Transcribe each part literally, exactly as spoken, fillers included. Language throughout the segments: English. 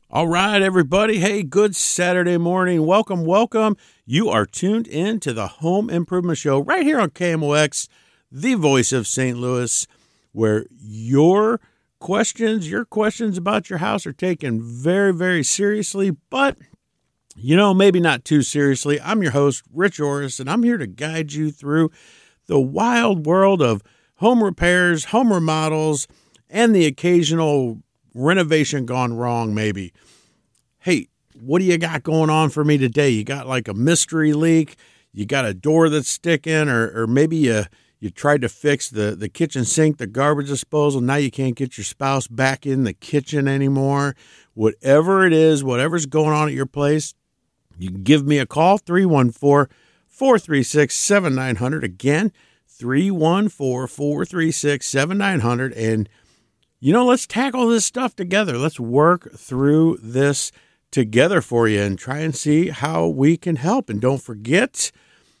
All right, everybody. Hey, good Saturday morning. Welcome, welcome. You are tuned in to the Home Improvement Show right here on K M O X, the voice of Saint Louis, where your questions, your questions about your house are taken very, very seriously, but, you know, maybe not too seriously. I'm your host, Rich Orris, and I'm here to guide you through the wild world of home repairs, home remodels, and the occasional renovation gone wrong, maybe. Hey, what do you got going on for me today? You got like a mystery leak, you got a door that's sticking, or or maybe you you tried to fix the, the kitchen sink, the garbage disposal. Now you can't get your spouse back in the kitchen anymore. Whatever it is, whatever's going on at your place, you can give me a call, three one four, four three six, seven nine zero zero. Again, three one four, four three six, seven nine zero zero. And you know, let's tackle this stuff together. Let's work through this together for you and try and see how we can help. And don't forget,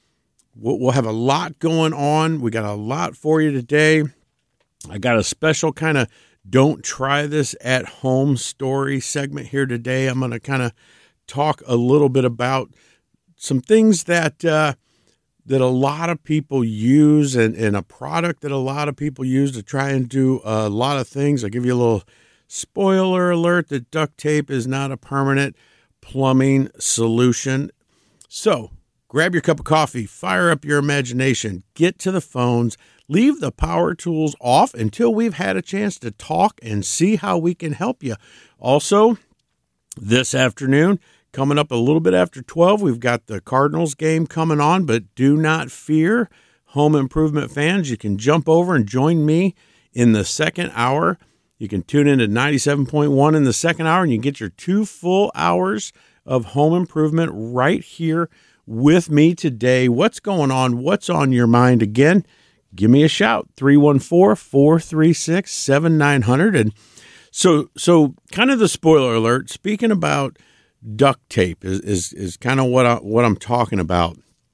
we'll have a lot going on. We got a lot for you today. I got a special kind of don't try this at home story segment here today. I'm going to kind of talk a little bit about some things that uh, that a lot of people use and, and a product that a lot of people use to try and do a lot of things. I'll give you a little spoiler alert that duct tape is not a permanent plumbing solution. So grab your cup of coffee, fire up your imagination, get to the phones, leave the power tools off until we've had a chance to talk and see how we can help you. Also, this afternoon, coming up a little bit after twelve, we've got the Cardinals game coming on, but do not fear, home improvement fans. You can jump over and join me in the second hour. You can tune in to ninety-seven point one in the second hour, and you get your two full hours of home improvement right here with me today. What's going on? What's on your mind? Again, give me a shout, three one four, four three six, seven nine zero zero. And so, so kind of the spoiler alert, speaking about duct tape is, is, is kind of what I, what I'm talking about.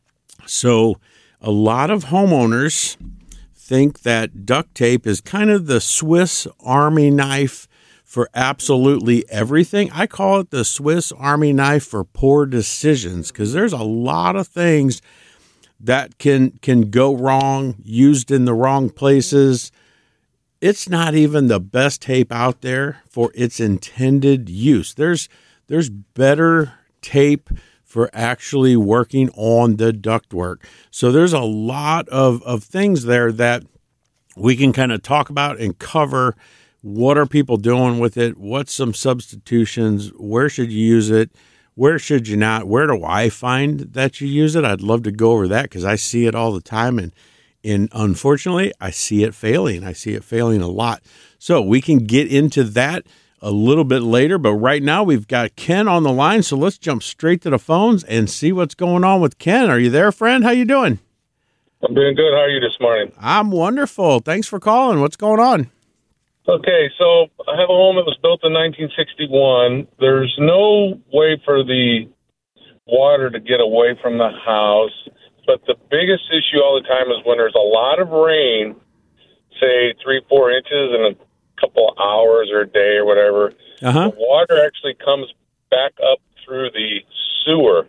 So a lot of homeowners think that duct tape is kind of the Swiss Army knife for absolutely everything. I call it the Swiss Army knife for poor decisions because there's a lot of things that can can go wrong, used in the wrong places. It's not even the best tape out there for its intended use. There's There's better tape for actually working on the ductwork. So there's a lot of, of things there that we can kind of talk about and cover. What are people doing with it? What's some substitutions? Where should you use it? Where should you not? Where do I find that you use it? I'd love to go over that because I see it all the time. And, and unfortunately, I see it failing. I see it failing a lot. So we can get into that a little bit later, but right now we've got Ken on the line, so let's jump straight to the phones and see what's going on with Ken. Are you there, friend? How you doing? I'm doing good. How are you this morning? I'm wonderful. Thanks for calling. What's going on? Okay, so I have a home that was built in nineteen sixty-one. There's no way for the water to get away from the house, but the biggest issue all the time is when there's a lot of rain, say three, four inches, and a couple of hours or a day or whatever, uh-huh. The water actually comes back up through the sewer.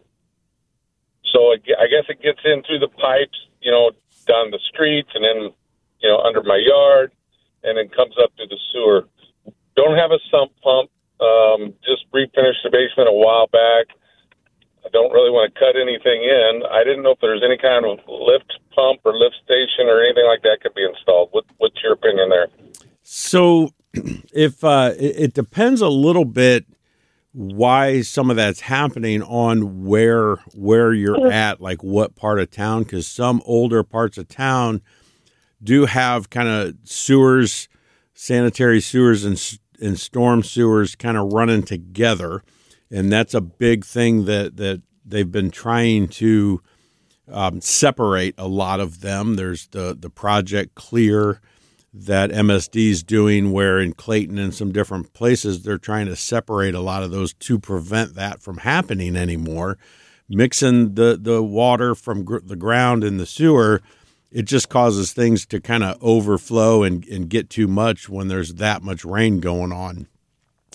So it, I guess it gets in through the pipes, you know, down the streets and then, you know, under my yard, and then comes up through the sewer. Don't have a sump pump. Um, just refinished the basement a while back. I don't really want to cut anything in. I didn't know if there's any kind of lift pump or lift station or anything like that could be installed. What, what's your opinion there? So if uh, it, it depends a little bit why some of that's happening on where where you're at, like what part of town, because some older parts of town do have kind of sewers, sanitary sewers and, and storm sewers kind of running together. And that's a big thing that, that they've been trying to um, separate a lot of them. There's the, the Project Clear that M S D is doing, where in Clayton and some different places, they're trying to separate a lot of those to prevent that from happening anymore. Mixing the, the water from gr- the ground in the sewer, it just causes things to kind of overflow and, and get too much when there's that much rain going on.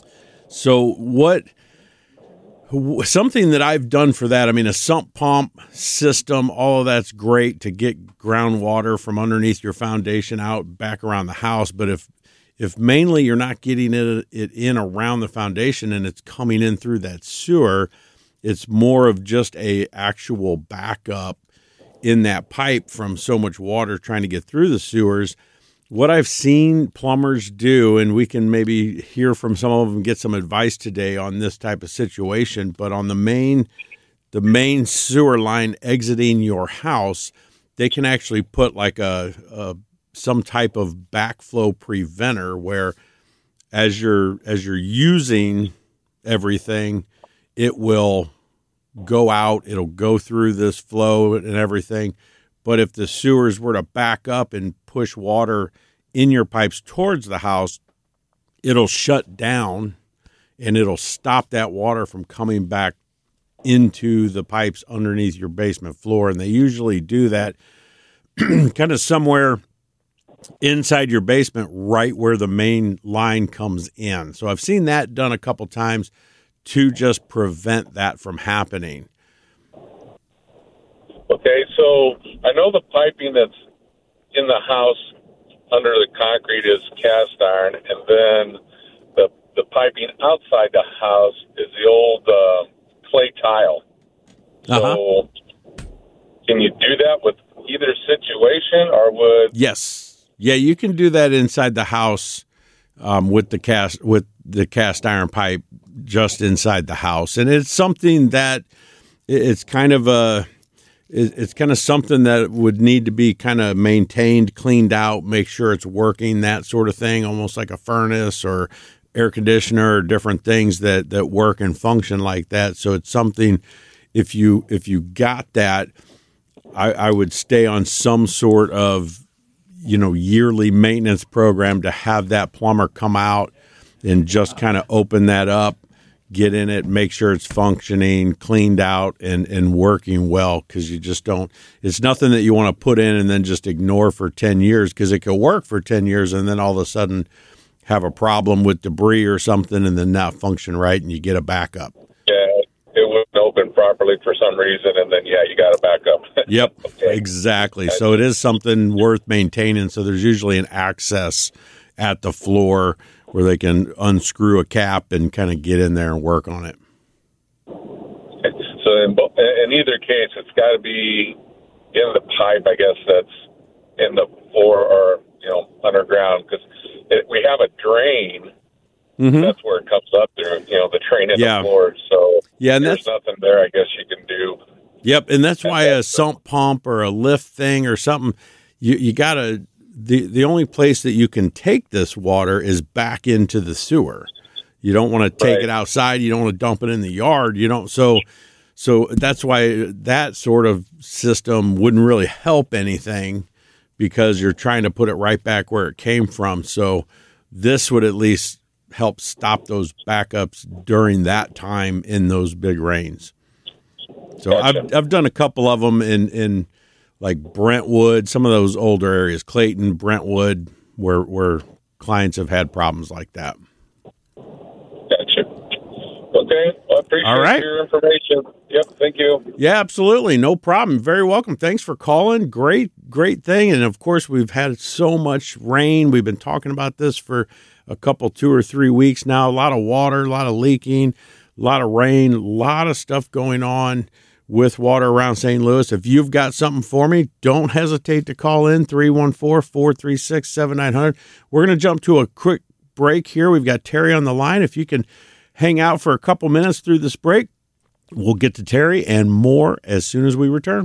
So what, something that I've done for that, I mean, a sump pump system, all of that's great to get groundwater from underneath your foundation out back around the house. But if, if mainly you're not getting it, it in around the foundation and it's coming in through that sewer, it's more of just a actual backup in that pipe from so much water trying to get through the sewers. What I've seen plumbers do, and we can maybe hear from some of them, get some advice today on this type of situation, but on the main, the main sewer line exiting your house, they can actually put like a, a some type of backflow preventer where as you're, as you're using everything, it will go out, it'll go through this flow and everything. But if the sewers were to back up and push water in your pipes towards the house, it'll shut down and it'll stop that water from coming back into the pipes underneath your basement floor. And they usually do that kind of somewhere inside your basement, right where the main line comes in. So I've seen that done a couple times to just prevent that from happening. Okay, so I know the piping that's in the house under the concrete is cast iron, and then the the piping outside the house is the old uh, clay tile. Uh-huh. So can you do that with either situation, or would... Yes. Yeah, you can do that inside the house um, with the cast with the cast iron pipe just inside the house. And it's something that it's kind of a, it's kind of something that would need to be kind of maintained, cleaned out, make sure it's working, that sort of thing, almost like a furnace or air conditioner or different things that, that work and function like that. So it's something, if you, if you got that, I, I would stay on some sort of, you know, yearly maintenance program to have that plumber come out and just kind of open that up, get in it, make sure it's functioning, cleaned out, and, and working well, because you just don't – it's nothing that you want to put in and then just ignore for ten years, because it could work for ten years and then all of a sudden have a problem with debris or something and then not function right and you get a backup. Yeah, it wouldn't open properly for some reason, and then, yeah, you got a backup. Yep, okay. Exactly. So it is something worth maintaining. So there's usually an access at the floor where they can unscrew a cap and kind of get in there and work on it. So in, in either case, it's got to be in the pipe, I guess, that's in the floor or, you know, underground, because we have a drain. Mm-hmm. That's where it comes up through, you know, the drain in yeah. the floor. So yeah, and there's that's, nothing there, I guess, you can do. Yep, and that's why a sump pump or a lift thing or something, you, you got to, the, the only place that you can take this water is back into the sewer. You don't want to take right. it outside. You don't want to dump it in the yard. You don't. So, so that's why that sort of system wouldn't really help anything, because you're trying to put it right back where it came from. So this would at least help stop those backups during that time in those big rains. So gotcha. I've I've done a couple of them in, in like Brentwood, some of those older areas, Clayton, Brentwood, where where clients have had problems like that. Gotcha. Okay. Well, I appreciate All right. your information. Yep. Thank you. Yeah, absolutely. No problem. Very welcome. Thanks for calling. Great, great thing. And of course, we've had so much rain. We've been talking about this for a couple, two or three weeks now. A lot of water, a lot of leaking, a lot of rain, a lot of stuff going on with water around Saint Louis. If you've got something for me, don't hesitate to call in three one four, four three six, seven nine zero zero. We're going to jump to a quick break here. We've got Terry on the line. If you can hang out for a couple minutes through this break, we'll get to Terry and more as soon as we return.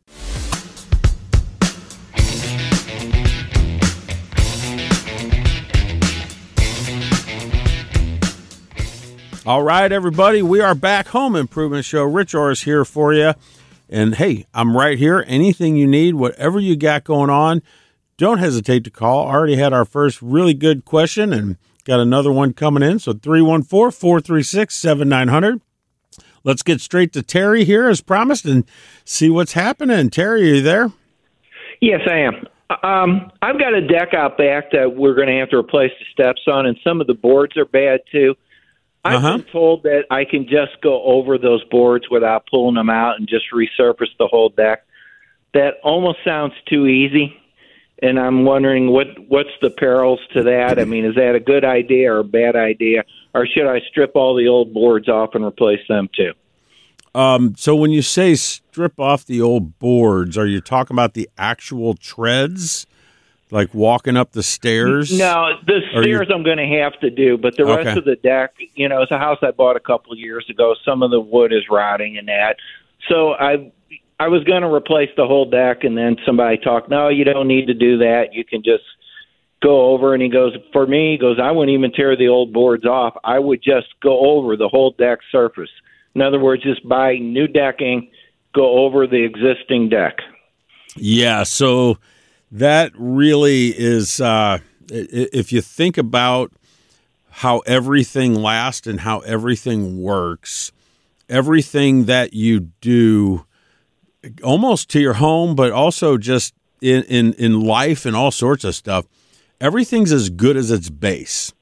All right, everybody, we are back. Home Improvement Show. Rich Orris here for you. And, hey, I'm right here. Anything you need, whatever you got going on, don't hesitate to call. Already had our first really good question and got another one coming in. So three one four, four three six, seven nine zero zero. Let's get straight to Terry here as promised and see what's happening. Terry, are you there? Yes, I am. Um, I've got a deck out back that we're going to have to replace the steps on, and some of the boards are bad too. I've Uh-huh. been told that I can just go over those boards without pulling them out and just resurface the whole deck. That almost sounds too easy, and I'm wondering what what's the perils to that. I mean, is that a good idea or a bad idea, or should I strip all the old boards off and replace them too? Um, so when you say strip off the old boards, are you talking about the actual treads, like walking up the stairs? No, the Or you- stairs I'm going to have to do, but the Okay. rest of the deck, you know, it's a house I bought a couple of years ago. Some of the wood is rotting and that. So I I was going to replace the whole deck, and then somebody talked, no, you don't need to do that. You can just go over. And he goes, for me, he goes, I wouldn't even tear the old boards off. I would just go over the whole deck surface. In other words, just buy new decking, go over the existing deck. Yeah, so that really is, uh, i- if you think about how everything lasts and how everything works, everything that you do almost to your home, but also just in, in, in life and all sorts of stuff, everything's as good as its base.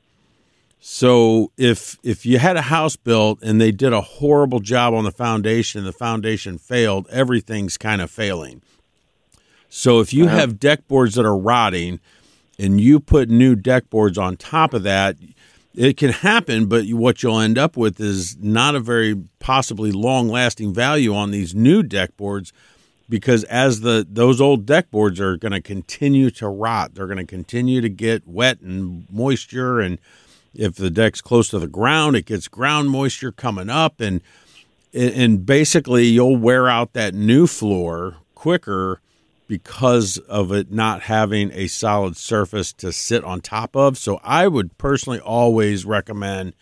So if if you had a house built and they did a horrible job on the foundation and the foundation failed, everything's kind of failing. So if you Uh-huh. have deck boards that are rotting and you put new deck boards on top of that, it can happen, but what you'll end up with is not a very possibly long-lasting value on these new deck boards, because as the those old deck boards are going to continue to rot, they're going to continue to get wet and moisture, and if the deck's close to the ground, it gets ground moisture coming up, and and basically you'll wear out that new floor quicker because of it not having a solid surface to sit on top of. So I would personally always recommend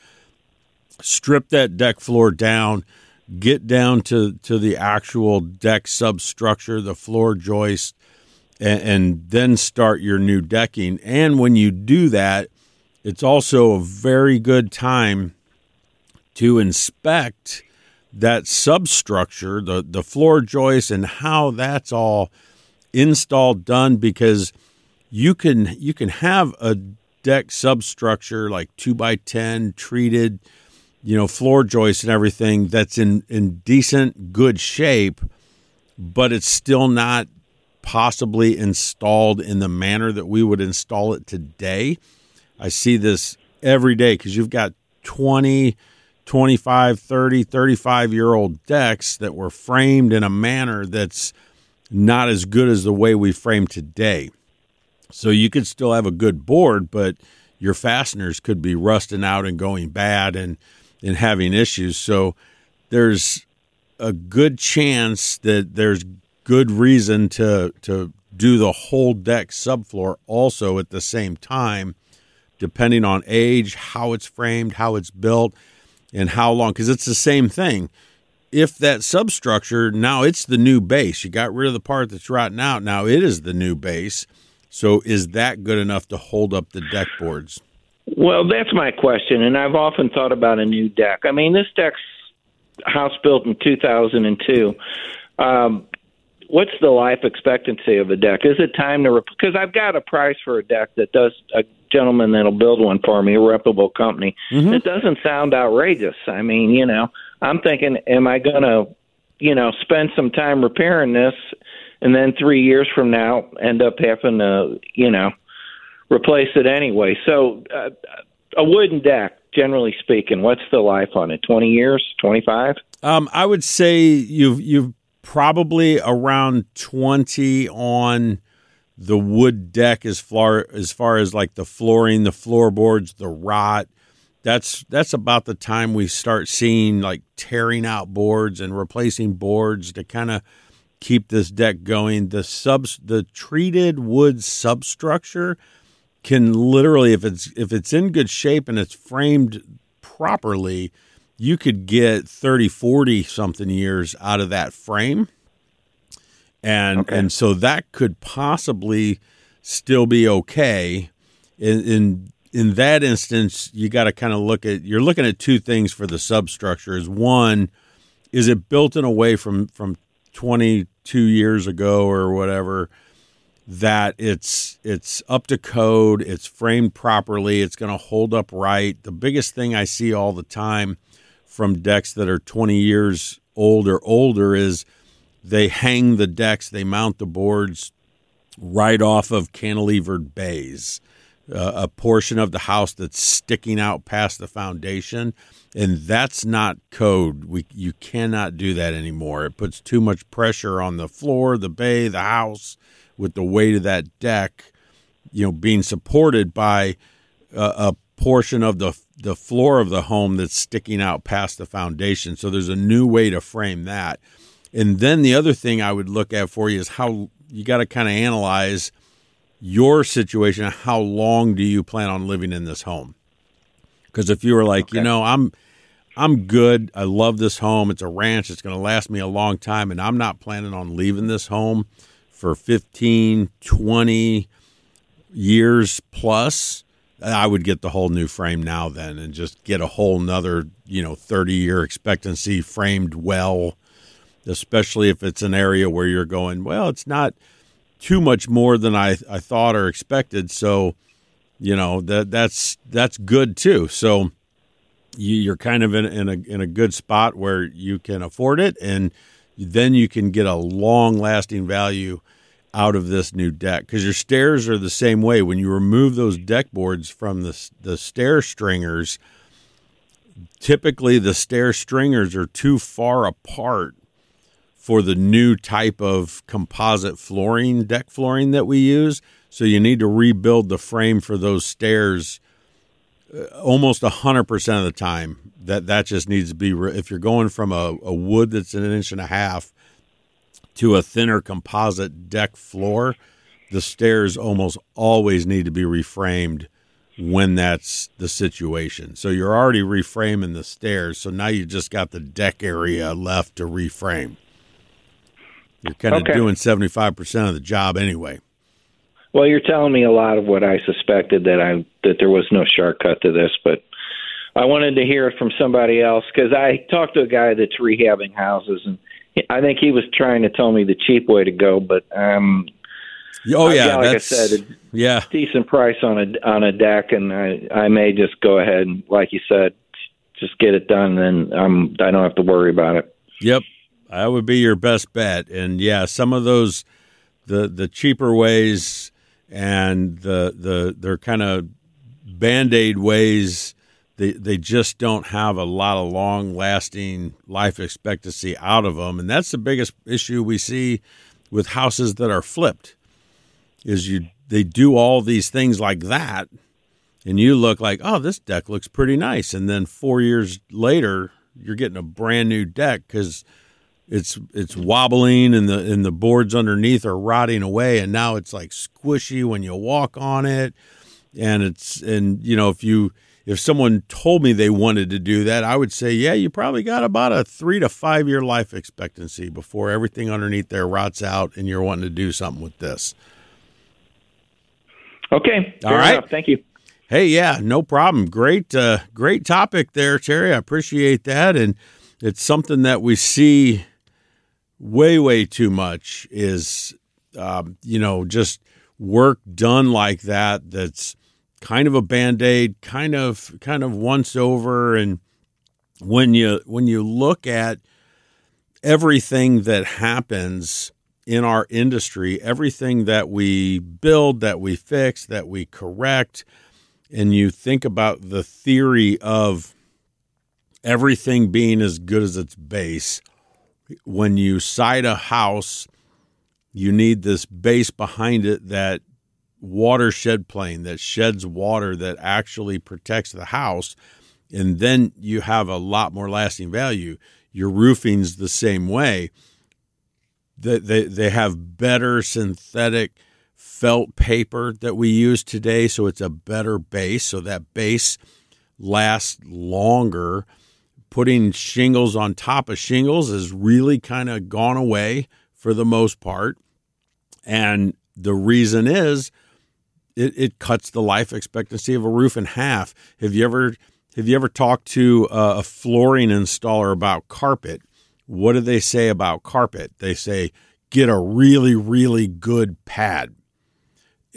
strip that deck floor down, get down to, to the actual deck substructure, the floor joist, and, and then start your new decking. And when you do that, it's also a very good time to inspect that substructure, the, the floor joist, and how that's all installed, done, because you can you can have a deck substructure like two by ten treated, you know, floor joists and everything that's in, in decent, good shape, but it's still not possibly installed in the manner that we would install it today. I see this every day because you've got twenty, twenty-five, thirty, thirty-five-year-old decks that were framed in a manner that's not as good as the way we frame today. So you could still have a good board, but your fasteners could be rusting out and going bad and, and having issues. So there's a good chance that there's good reason to to do the whole deck subfloor also at the same time, depending on age, how it's framed, how it's built, and how long, because it's the same thing. If that substructure, now it's the new base. You got rid of the part that's rotting out. Now it is the new base. So is that good enough to hold up the deck boards? Well, that's my question, and I've often thought about a new deck. I mean, this deck's house built in two thousand two. Um, what's the life expectancy of a deck? Is it time to, because I've got a price for a deck that does, a gentleman that'll build one for me, a reputable company. Mm-hmm. It doesn't sound outrageous. I mean, you know, I'm thinking, am I going to, you know, spend some time repairing this and then three years from now end up having to, you know, replace it anyway? So uh, a wooden deck, generally speaking, what's the life on it? twenty years, twenty-five? Um, I would say you've, you've probably around twenty on the wood deck as far as far as like the flooring, the floorboards, the rot. That's that's about the time we start seeing like tearing out boards and replacing boards to kind of keep this deck going. The subs, the treated wood substructure can literally, if it's if it's in good shape and it's framed properly, you could get thirty, forty something years out of that frame. And okay. and so that could possibly still be okay. In in, in that instance, you got to kind of look at, you're looking at two things for the substructure. Is one, is it built in a way from, from twenty-two years ago or whatever that it's it's up to code, it's framed properly, it's going to hold up right. The biggest thing I see all the time from decks that are twenty years old or older is they hang the decks, they mount the boards right off of cantilevered bays, uh, a portion of the house that's sticking out past the foundation, and that's not code. We you cannot do that anymore. It puts too much pressure on the floor, the bay, the house, with the weight of that deck, you know, being supported by a, a portion of the the floor of the home that's sticking out past the foundation. So there's a new way to frame that. And then the other thing I would look at for you is how you got to kind of analyze your situation. How long do you plan on living in this home? Because if you were like, okay. you know, I'm I'm good. I love this home. It's a ranch. It's going to last me a long time, and I'm not planning on leaving this home for fifteen, twenty years plus, I would get the whole new frame now then and just get a whole nother, you know, thirty-year expectancy framed well, especially if it's an area where you're going, well, it's not too much more than I, I thought or expected. So, you know, that that's that's good too. So you, you're kind of in, in, a, in a good spot where you can afford it, and then you can get a long-lasting value out of this new deck, because your stairs are the same way. When you remove those deck boards from the the stair stringers, typically the stair stringers are too far apart for the new type of composite flooring, deck flooring that we use. So you need to rebuild the frame for those stairs almost one hundred percent of the time. That that just needs to be, if you're going from a, a wood that's an inch and a half to a thinner composite deck floor, the stairs almost always need to be reframed when that's the situation. So you're already reframing the stairs, so now you just got the deck area left to reframe. You're kind of okay. doing seventy-five percent of the job anyway. Well, you're telling me a lot of what I suspected, that I that there was no shortcut to this, but I wanted to hear it from somebody else, because I talked to a guy that's rehabbing houses, and I think he was trying to tell me the cheap way to go, but um, oh yeah, like that's, I said, a yeah, decent price on a on a deck, and I I may just go ahead and, like you said, just get it done, and I'm I don't have to worry about it. Yep, that would be your best bet. And yeah, some of those the the cheaper ways and the the they're kind of Band-Aid ways. They they just don't have a lot of long-lasting life expectancy out of them, and that's the biggest issue we see with houses that are flipped. Is you they do all these things like that, and you look like, oh, this deck looks pretty nice, and then four years later, you're getting a brand new deck because it's it's wobbling and the and the boards underneath are rotting away, and now it's like squishy when you walk on it, and it's and you know if you. If someone told me they wanted to do that, I would say, yeah, you probably got about a three to five year life expectancy before everything underneath there rots out and you're wanting to do something with this. Okay. All right. Enough. Thank you. Hey, yeah, no problem. Great, uh, great topic there, Terry. I appreciate that. And it's something that we see way, way too much is, um, you know, just work done like that. That's kind of a Band-Aid, kind of kind of once over. And when you when you look at everything that happens in our industry, everything that we build, that we fix, that we correct, and you think about the theory of everything being as good as its base, when you site a house, you need this base behind it, that watershed plane that sheds water that actually protects the house, and then you have a lot more lasting value. Your roofing's the same way. They, they, they have better synthetic felt paper that we use today, so it's a better base, so that base lasts longer. Putting shingles on top of shingles has really kind of gone away for the most part, and the reason is It, it cuts the life expectancy of a roof in half. Have you ever have you ever talked to a flooring installer about carpet? What do they say about carpet? They say, get a really, really good pad.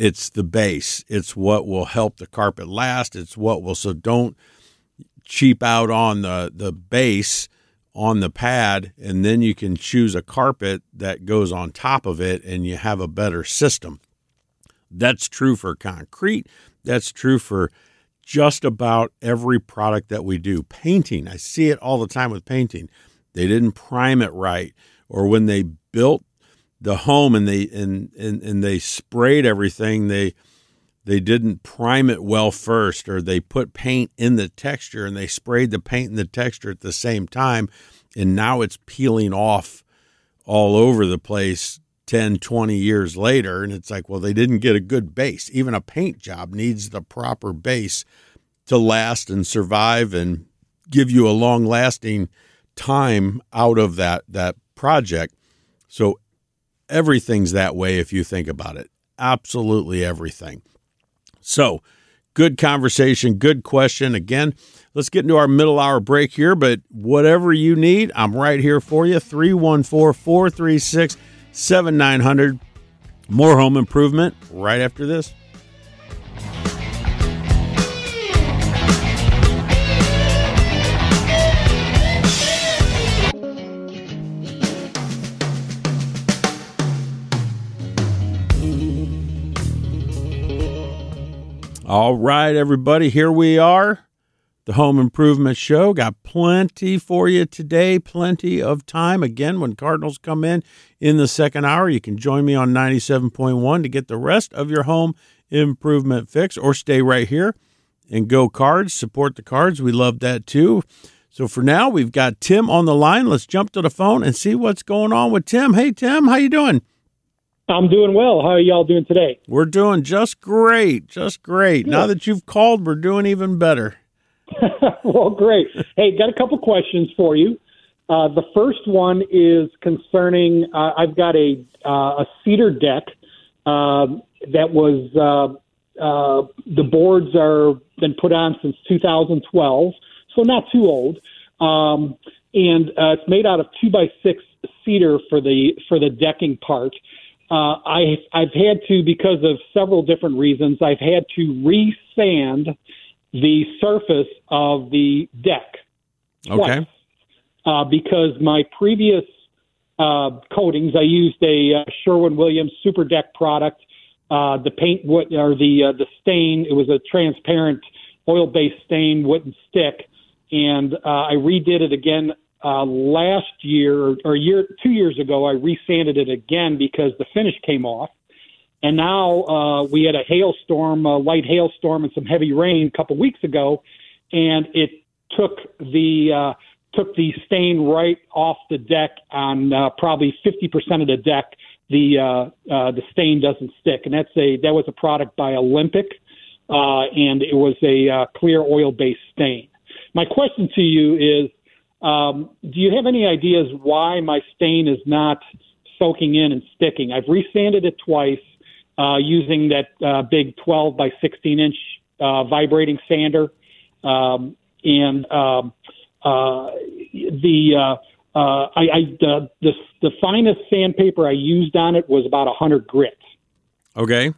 It's the base. It's what will help the carpet last. It's what will, so don't cheap out on the, the base on the pad, and then you can choose a carpet that goes on top of it and you have a better system. That's true for concrete. That's true for just about every product that we do. Painting, I see it all the time with painting. They didn't prime it right, or when they built the home and they and, and, and they sprayed everything, they they didn't prime it well first, or they put paint in the texture and they sprayed the paint in the texture at the same time, and now it's peeling off all over the place ten, twenty years later. And it's like, well, they didn't get a good base. Even a paint job needs the proper base to last and survive and give you a long-lasting time out of that, that project. So everything's that way if you think about it. Absolutely everything. So good conversation, good question. Again, let's get into our middle hour break here, but whatever you need, I'm right here for you. three one four, four three six, seven nine zero zero. More home improvement right after this. All right, everybody, here we are, the Home Improvement Show. Got plenty for you today, plenty of time. Again, when Cardinals come in in the second hour, you can join me on ninety-seven point one to get the rest of your home improvement fix, or stay right here and go Cards, support the Cards. We love that too. So for now, we've got Tim on the line. Let's jump to the phone and see what's going on with Tim. Hey, Tim, how you doing? I'm doing well. How are y'all doing today? We're doing just great, just great. Good. Now that you've called, we're doing even better. Well, great. Hey, got a couple questions for you. Uh, the first one is concerning, uh, I've got a uh, a cedar deck uh, that was, uh, uh, the boards are been put on since two thousand twelve, so not too old. Um, and uh, it's made out of two by six cedar for the for the decking part. Uh, I, I've had to, because of several different reasons, I've had to re-sand the surface of the deck twice. Okay. Uh, because my previous uh, coatings, I used a uh, Sherwin-Williams Super Deck product. Uh, the paint would, or the uh, the stain, it was a transparent oil-based stain, wouldn't stick, and uh, I redid it again. Uh, last year or a year, two years ago, I resanded it again because the finish came off. And now uh, we had a hailstorm, a light hailstorm, and some heavy rain a couple weeks ago, and it took the uh, took the stain right off the deck on uh, probably fifty percent of the deck. The uh, uh, the stain doesn't stick, and that's a that was a product by Olympic, uh, and it was a uh, clear oil-based stain. My question to you is, Um, do you have any ideas why my stain is not soaking in and sticking? I've resanded it twice uh, using that uh, big twelve by sixteen inch uh, vibrating sander, um, and um, uh, the uh, uh, I, I the, the the finest sandpaper I used on it was about a hundred grit. Okay,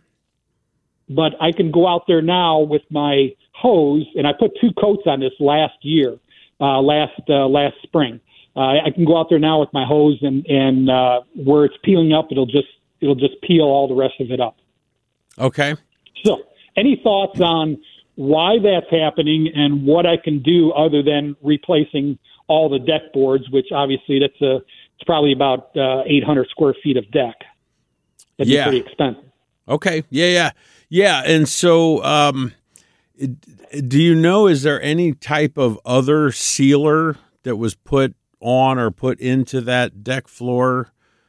but I can go out there now with my hose, and I put two coats on this last year. Uh, last uh, last spring, uh, I can go out there now with my hose, and and uh, where it's peeling up, it'll just it'll just peel all the rest of it up. Okay. So, any thoughts on why that's happening and what I can do other than replacing all the deck boards, which obviously that's a it's probably about uh, eight hundred square feet of deck. That'd yeah. be pretty expensive. Okay. Yeah. Yeah. Yeah. And so. Um... Do you know, is there any type of other sealer that was put on or put into that deck floor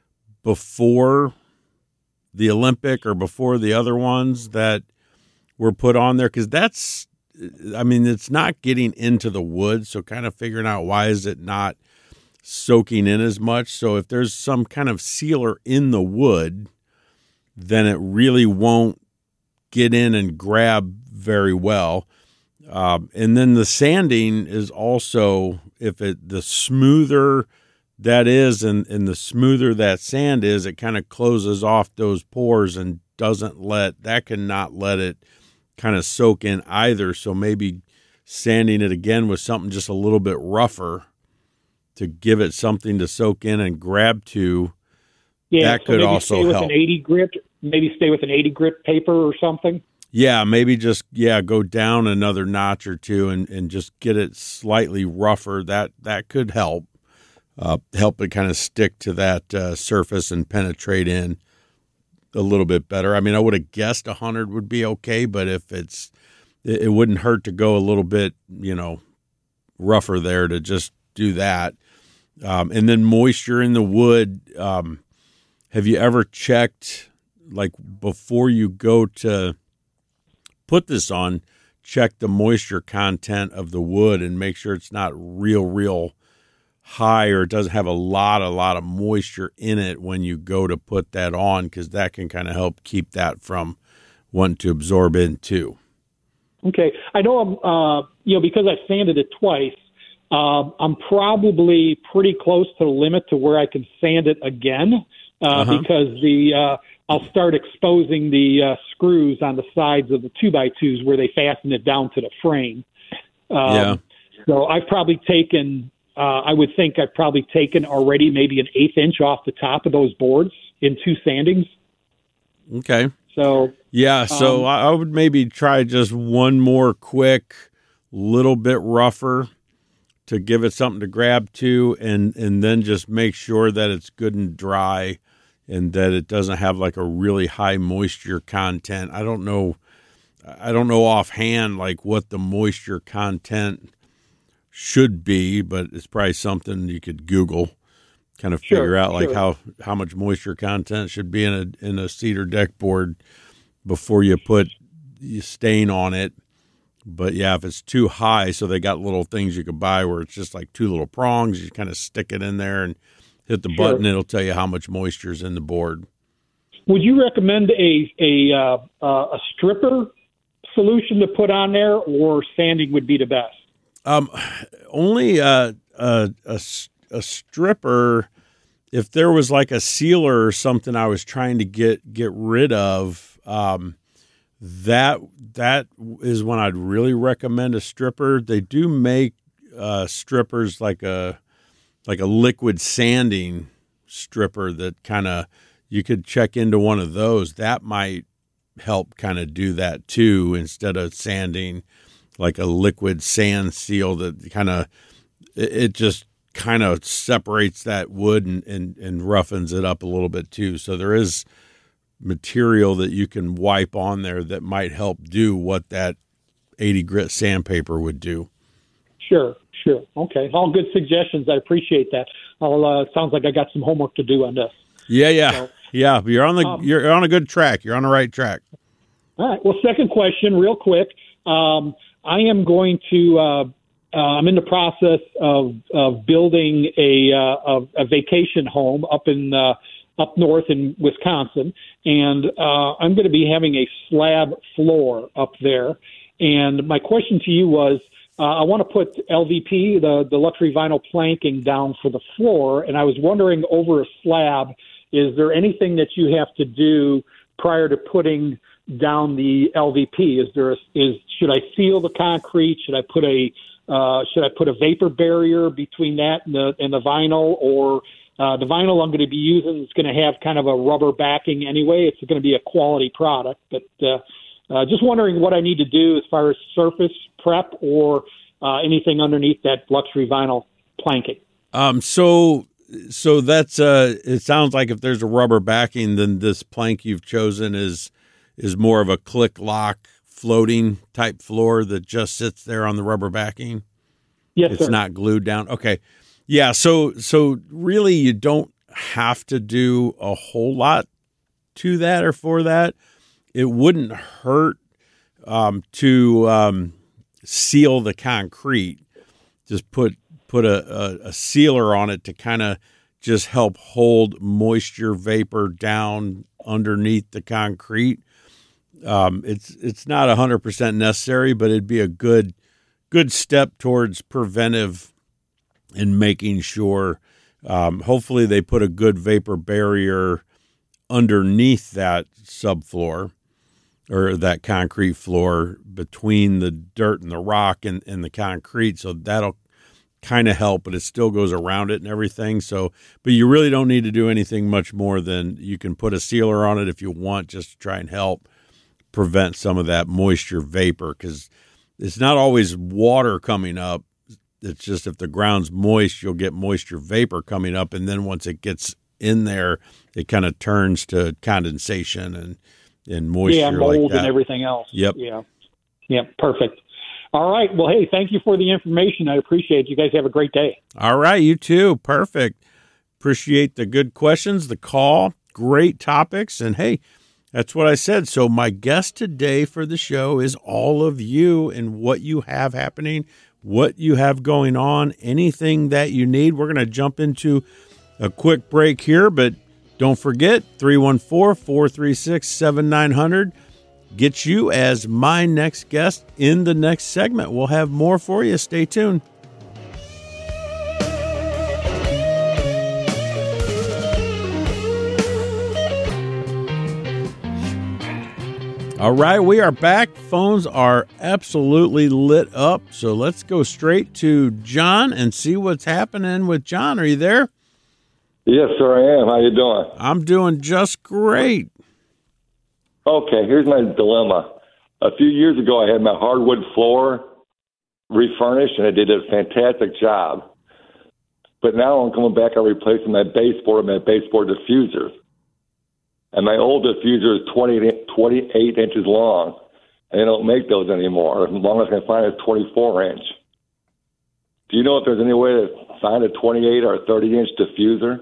before the Olympic or before the other ones that were put on there? Because that's, I mean, it's not getting into the wood, so kind of figuring out why is it not soaking in as much. So if there's some kind of sealer in the wood, then it really won't get in and grab very well. Um, and then the sanding is also, if it the smoother that is and, and the smoother that sand is, it kind of closes off those pores and doesn't let, that cannot let it kind of soak in either. So maybe sanding it again with something just a little bit rougher to give it something to soak in and grab to. Yeah, that so could maybe also stay with help. An eighty grit, maybe stay with an eighty grit paper or something. Yeah, maybe just yeah, go down another notch or two and, and just get it slightly rougher. That that could help uh, help it kind of stick to that uh, surface and penetrate in a little bit better. I mean, I would have guessed a hundred would be okay, but if it's it, it wouldn't hurt to go a little bit, you know, rougher there to just do that. Um, and then moisture in the wood. Um, have you ever checked, like before you go to put this on, check the moisture content of the wood and make sure it's not real, real high or it doesn't have a lot, a lot of moisture in it when you go to put that on, because that can kind of help keep that from wanting to absorb in too. Okay. I know I'm, uh, you know, because I sanded it twice, uh, I'm probably pretty close to the limit to where I can sand it again uh, Uh-huh. because the uh, I'll start exposing the uh, screws on the sides of the two by twos where they fasten it down to the frame. Um, Yeah. So I've probably taken, uh, I would think I've probably taken already maybe an eighth inch off the top of those boards in two sandings. Okay. So Yeah, so Um, I I would maybe try just one more quick, little bit rougher to give it something to grab to, and, and then just make sure that it's good and dry and that it doesn't have like a really high moisture content. I don't know, I don't know offhand like what the moisture content should be, but it's probably something you could Google, kind of Sure, figure out like sure. how, how much moisture content should be in a in a cedar deck board before you put you stain on it. But yeah, if it's too high, so they got little things you could buy where it's just like two little prongs. You kind of stick it in there and hit the Sure. button. It'll tell you how much moisture is in the board. would you recommend a a uh, uh, a stripper solution to put on there, or sanding would be the best? Um, only uh, a, a, s- a stripper, if there was like a sealer or something I was trying to get, get rid of, um, that that is when I'd really recommend a stripper. They do make uh, strippers like a like a liquid sanding stripper that kind of you could check into one of those. That might help kind of do that too, instead of sanding like a liquid sand seal that kind of it, it just kind of separates that wood and, and, and roughens it up a little bit too. So there is material that you can wipe on there that might help do what that eighty grit sandpaper would do. Sure, sure. Okay, all good suggestions. I appreciate that. I'll, uh, sounds like I got some homework to do on this. Yeah, yeah, So, yeah. You're on the um, you're on a good track. You're on the right track. All right. Well, second question, real quick. Um, I am going to. Uh, uh, I'm in the process of of building a uh, a, a vacation home up in uh, up north in Wisconsin, and uh, I'm going to be having a slab floor up there. And my question to you was, uh, I want to put L V P, the the luxury vinyl planking, down for the floor, and I was wondering, over a slab, is there anything that you have to do prior to putting down the L V P? Is there a, is should I seal the concrete? Should I put a uh, should I put a vapor barrier between that and the and the vinyl? Or uh, the vinyl I'm going to be using is going to have kind of a rubber backing anyway. It's going to be a quality product, but uh, uh, just wondering what I need to do as far as surface prep or uh, anything underneath that luxury vinyl planking. Um, so so that's uh, it sounds like if there's a rubber backing, then this plank you've chosen is is more of a click lock floating type floor that just sits there on the rubber backing. Yes, It's sir. not glued down. Okay. Yeah. So, so really you don't have to do a whole lot to that or for that. It wouldn't hurt um, to um, seal the concrete. Just put, put a, a, a sealer on it to kind of just help hold moisture vapor down underneath the concrete. Um, it's it's not one hundred percent necessary, but it'd be a good good step towards preventive and making sure. Um, hopefully, they put a good vapor barrier underneath that subfloor or that concrete floor between the dirt and the rock and, and the concrete. So that'll kind of help, but it still goes around it and everything. So, but you really don't need to do anything much more than you can put a sealer on it if you want, just to try and help prevent some of that moisture vapor, because it's not always water coming up. It's just if the ground's moist, you'll get moisture vapor coming up, and then once it gets in there, it kind of turns to condensation and and moisture, yeah, mold like that. And everything else. Yep. Yeah. Yep. Perfect. All right. Well, hey, thank you for the information. I appreciate it. You guys have a great day. All right. You too. Perfect. Appreciate the good questions, the call, great topics. And hey, that's what I said. So my guest today for the show is all of you and what you have happening, what you have going on, anything that you need. We're going to jump into a quick break here, but don't forget, three one four, four three six, seven nine zero zero gets you as my next guest in the next segment. We'll have more for you. Stay tuned. All right, we are back. Phones are absolutely lit up, so let's go straight to John and see what's happening with John. Are you there? Yes, sir, I am. How you doing? I'm doing just great. Okay, here's my dilemma. A few years ago, I had my hardwood floor refurnished, and I did a fantastic job. But now I'm coming back and replacing my baseboard and my baseboard diffuser. And my old diffuser is twenty, twenty-eight inches long, and they don't make those anymore. As long as I can find a twenty-four inch. Do you know if there's any way to find a twenty-eight or a thirty inch diffuser?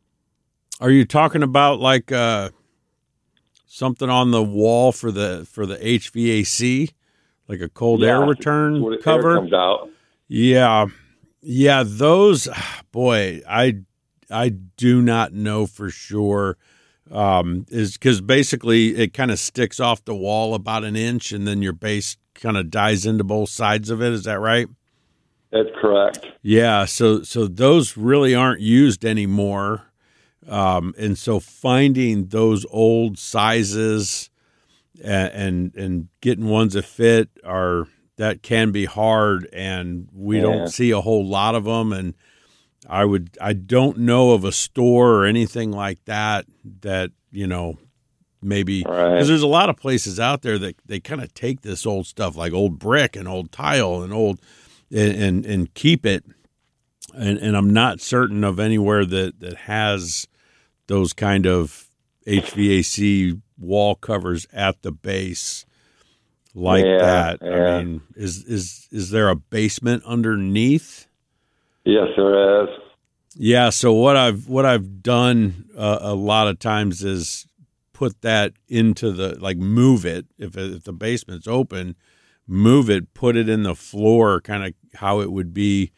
Are you talking about like uh, something on the wall for the for the H V A C, like a cold yeah, air return when cover? Air comes out. Yeah, yeah. Those, boy, I I do not know for sure. Um, is because basically it kind of sticks off the wall about an inch, and then your base kind of dies into both sides of it. Is that right? That's correct. Yeah. So so those really aren't used anymore. Um, and so finding those old sizes and, and and getting ones that fit are that can be hard, and we yeah. don't see a whole lot of them. And I would I don't know of a store or anything like that that you know maybe because right. there's a lot of places out there that they kind of take this old stuff like old brick and old tile and old and and, and keep it. And and I'm not certain of anywhere that, that has those kind of H V A C wall covers at the base like yeah, that. Yeah. I mean, is is is there a basement underneath? Yes, there is. Yeah. So what I've what I've done uh, a lot of times is put that into the like move it if if the basement's open, move it, put it in the floor, kind of how it would be.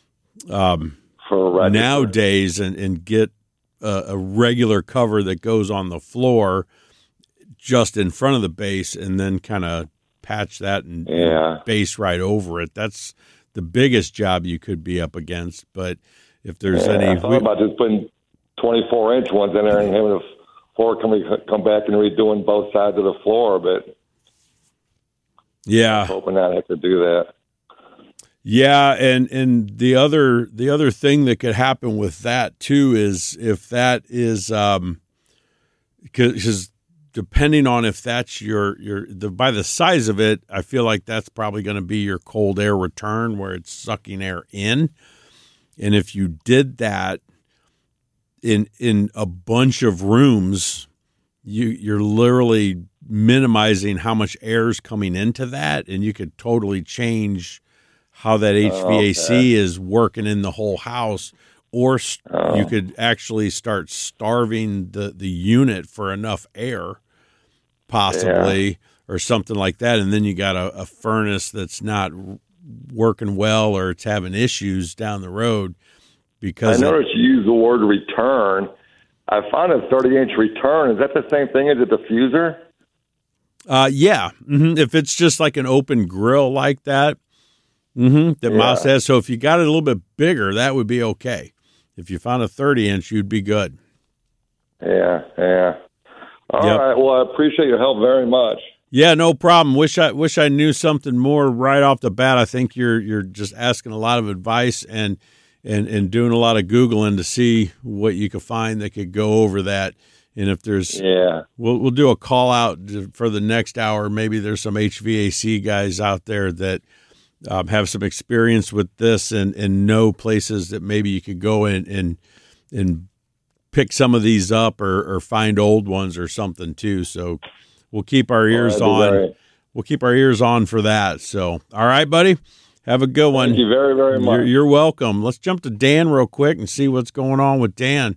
Um, For nowadays, and, and get a, a regular cover that goes on the floor just in front of the base, and then kind of patch that and yeah. base right over it. That's the biggest job you could be up against. But if there's yeah, any, I thought about just putting twenty-four inch ones in there and having the floor come come back and redoing both sides of the floor, but yeah, I'm hoping not have to do that. Yeah, and, and the other the other thing that could happen with that too is if that is um, because depending on if that's your your the by the size of it, I feel like that's probably going to be your cold air return where it's sucking air in, and if you did that in in a bunch of rooms, you you're literally minimizing how much air is coming into that, and you could totally change how that H V A C okay. is working in the whole house, or oh. you could actually start starving the, the unit for enough air, possibly, yeah. or something like that. And then you got a, a furnace that's not working well, or it's having issues down the road. Because I noticed you use the word return. I found a thirty inch return. Is that the same thing as a diffuser? Uh, yeah. Mm-hmm. If it's just like an open grill like that, Mm-hmm. That yeah. mouse has. So if you got it a little bit bigger, that would be okay. If you found a thirty inch, you'd be good. Yeah, yeah. All Yep. right. Well, I appreciate your help very much. Yeah, no problem. Wish I wish I knew something more right off the bat. I think you're you're just asking a lot of advice and and and doing a lot of Googling to see what you could find that could go over that. And if there's, Yeah. we'll we'll do a call out for the next hour. Maybe there's some H V A C guys out there that um, have some experience with this and, and know places that maybe you could go in and and pick some of these up or, or find old ones or something too. So we'll keep our ears Well, on. very... We'll keep our ears on for that. So, all right, buddy. Have a good one. Thank you very, very much. You're, you're welcome. Let's jump to Dan real quick and see what's going on with Dan.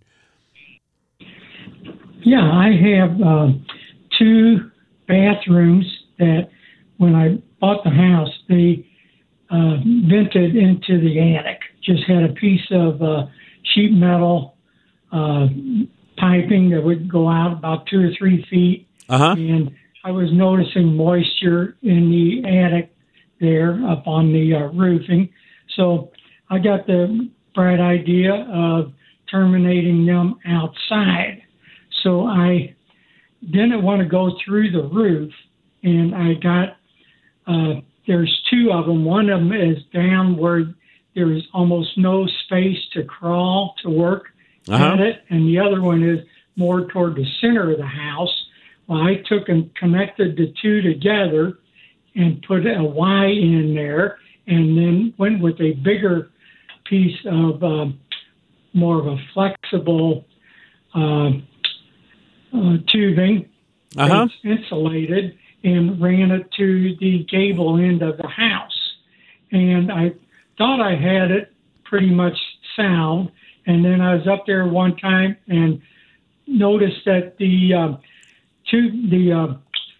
Yeah, I have uh, two bathrooms that when I bought the house, they uh, vented into the attic. Just had a piece of uh, sheet metal uh, piping that would go out about two or three feet. Uh-huh. And I was noticing moisture in the attic there up on the uh, roofing. So I got the bright idea of terminating them outside. So I didn't want to go through the roof, and I got, uh, there's two of them. One of them is down where there's almost no space to crawl to work Uh-huh. at it, and the other one is more toward the center of the house. Well, I took and connected the two together and put a Y in there, and then went with a bigger piece of um, more of a flexible uh, uh, tubing Uh-huh. that's insulated, and ran it to the gable end of the house. And I thought I had it pretty much sound, and then I was up there one time and noticed that the uh, tube, the uh,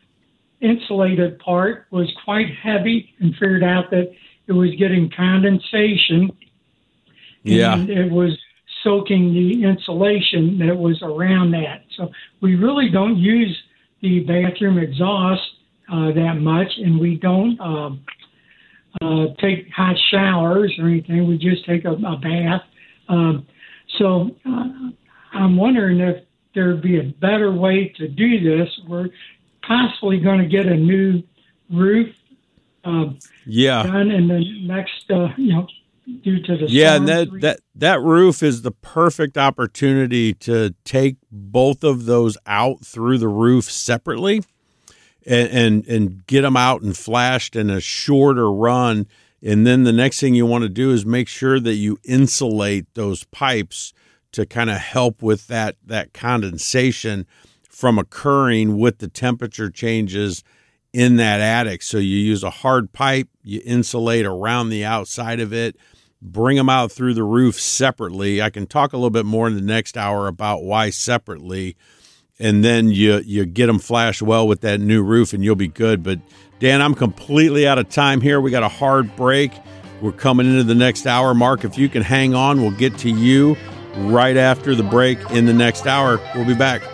insulated part was quite heavy, and figured out that it was getting condensation. Yeah. And it was soaking the insulation that was around that. So we really don't use the bathroom exhaust uh, that much, and we don't um, uh, take hot showers or anything. We just take a, a bath. Um, so uh, I'm wondering if there'd be a better way to do this. We're possibly going to get a new roof uh, Yeah. done in the next, uh, you know, due to the Yeah, and storm. that, that that roof is the perfect opportunity to take both of those out through the roof separately and, and, and get them out and flashed in a shorter run. And then the next thing you want to do is make sure that you insulate those pipes to kind of help with that, that condensation from occurring with the temperature changes in that attic. So you use a hard pipe, you insulate around the outside of it, bring them out through the roof separately. I can talk a little bit more in the next hour about why separately, and then you you get them flashed well with that new roof, and you'll be good. But Dan, I'm completely out of time here. We got a hard break. We're coming into the next hour. Mark, if you can hang on, we'll get to you right after the break in the next hour. We'll be back.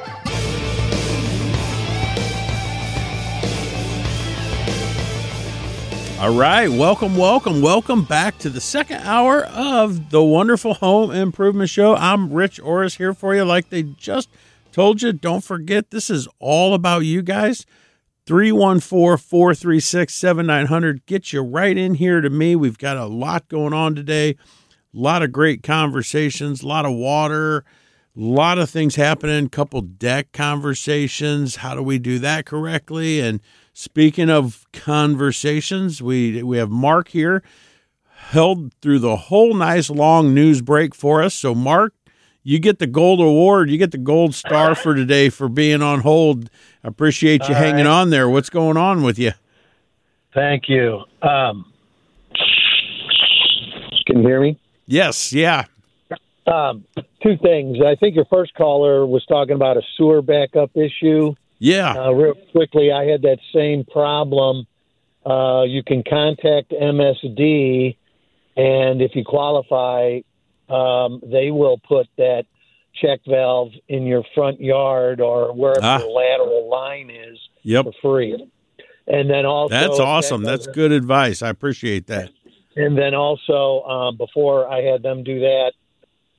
All right, welcome, welcome, welcome back to the second hour of the Wonderful Home Improvement Show. I'm Rich Orris here for you. Like they just told you, don't forget, this is all about you guys. three one four, four three six, seven nine zero zero. Get you right in here to me. We've got a lot going on today, a lot of great conversations, a lot of water, a lot of things happening, couple deck conversations. How do we do that correctly? And speaking of conversations, we we have Mark here, held through the whole nice long news break for us. So, Mark, you get the gold award. You get the gold star for today for being on hold. I appreciate you All hanging right. on there. What's going on with you? Thank you. Um, can you hear me? Yes, yeah. Um, two things. I think your first caller was talking about a sewer backup issue. Yeah. Uh, real quickly, I had that same problem. Uh, you can contact M S D, and if you qualify, um, they will put that check valve in your front yard or wherever Ah. the lateral line is Yep. for free. And then also, That's if that awesome. That's doesn't- good advice. I appreciate that. And then also, um, before I had them do that,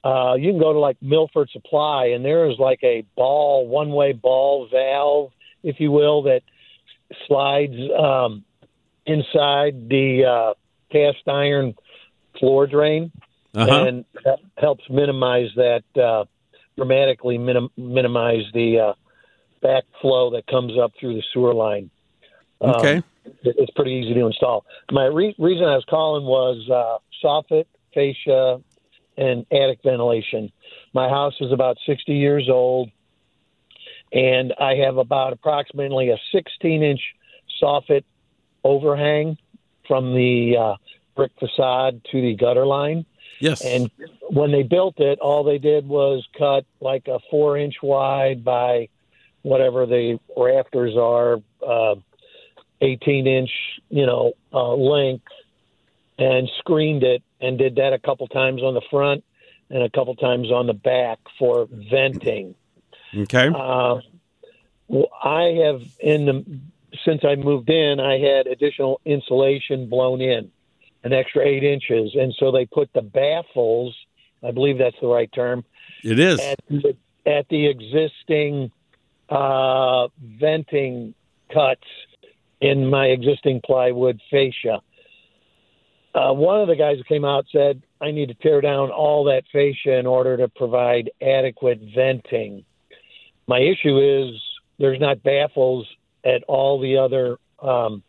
uh, you can go to like Milford Supply, and there is like a ball, one-way ball valve, if you will, that slides um, inside the uh, cast iron floor drain, Uh-huh. and that helps minimize that, uh, dramatically minim- minimize the uh, backflow that comes up through the sewer line. Um, Okay. it- it's pretty easy to install. My re- reason I was calling was uh, soffit, fascia, and attic ventilation. My house is about sixty years old, and I have about approximately a sixteen-inch soffit overhang from the uh, brick facade to the gutter line. Yes. And when they built it, all they did was cut like a four-inch wide by whatever the rafters are, uh, eighteen-inch, you know, uh, length, and screened it, and did that a couple times on the front and a couple times on the back for venting. Okay. Uh, well, I have in the since I moved in, I had additional insulation blown in, an extra eight inches, and so they put the baffles. I believe that's the right term. It is. At the, at the existing uh, venting cuts in my existing plywood fascia. Uh, one of the guys who came out said, I need to tear down all that fascia in order to provide adequate venting. My issue is there's not baffles at all the other um,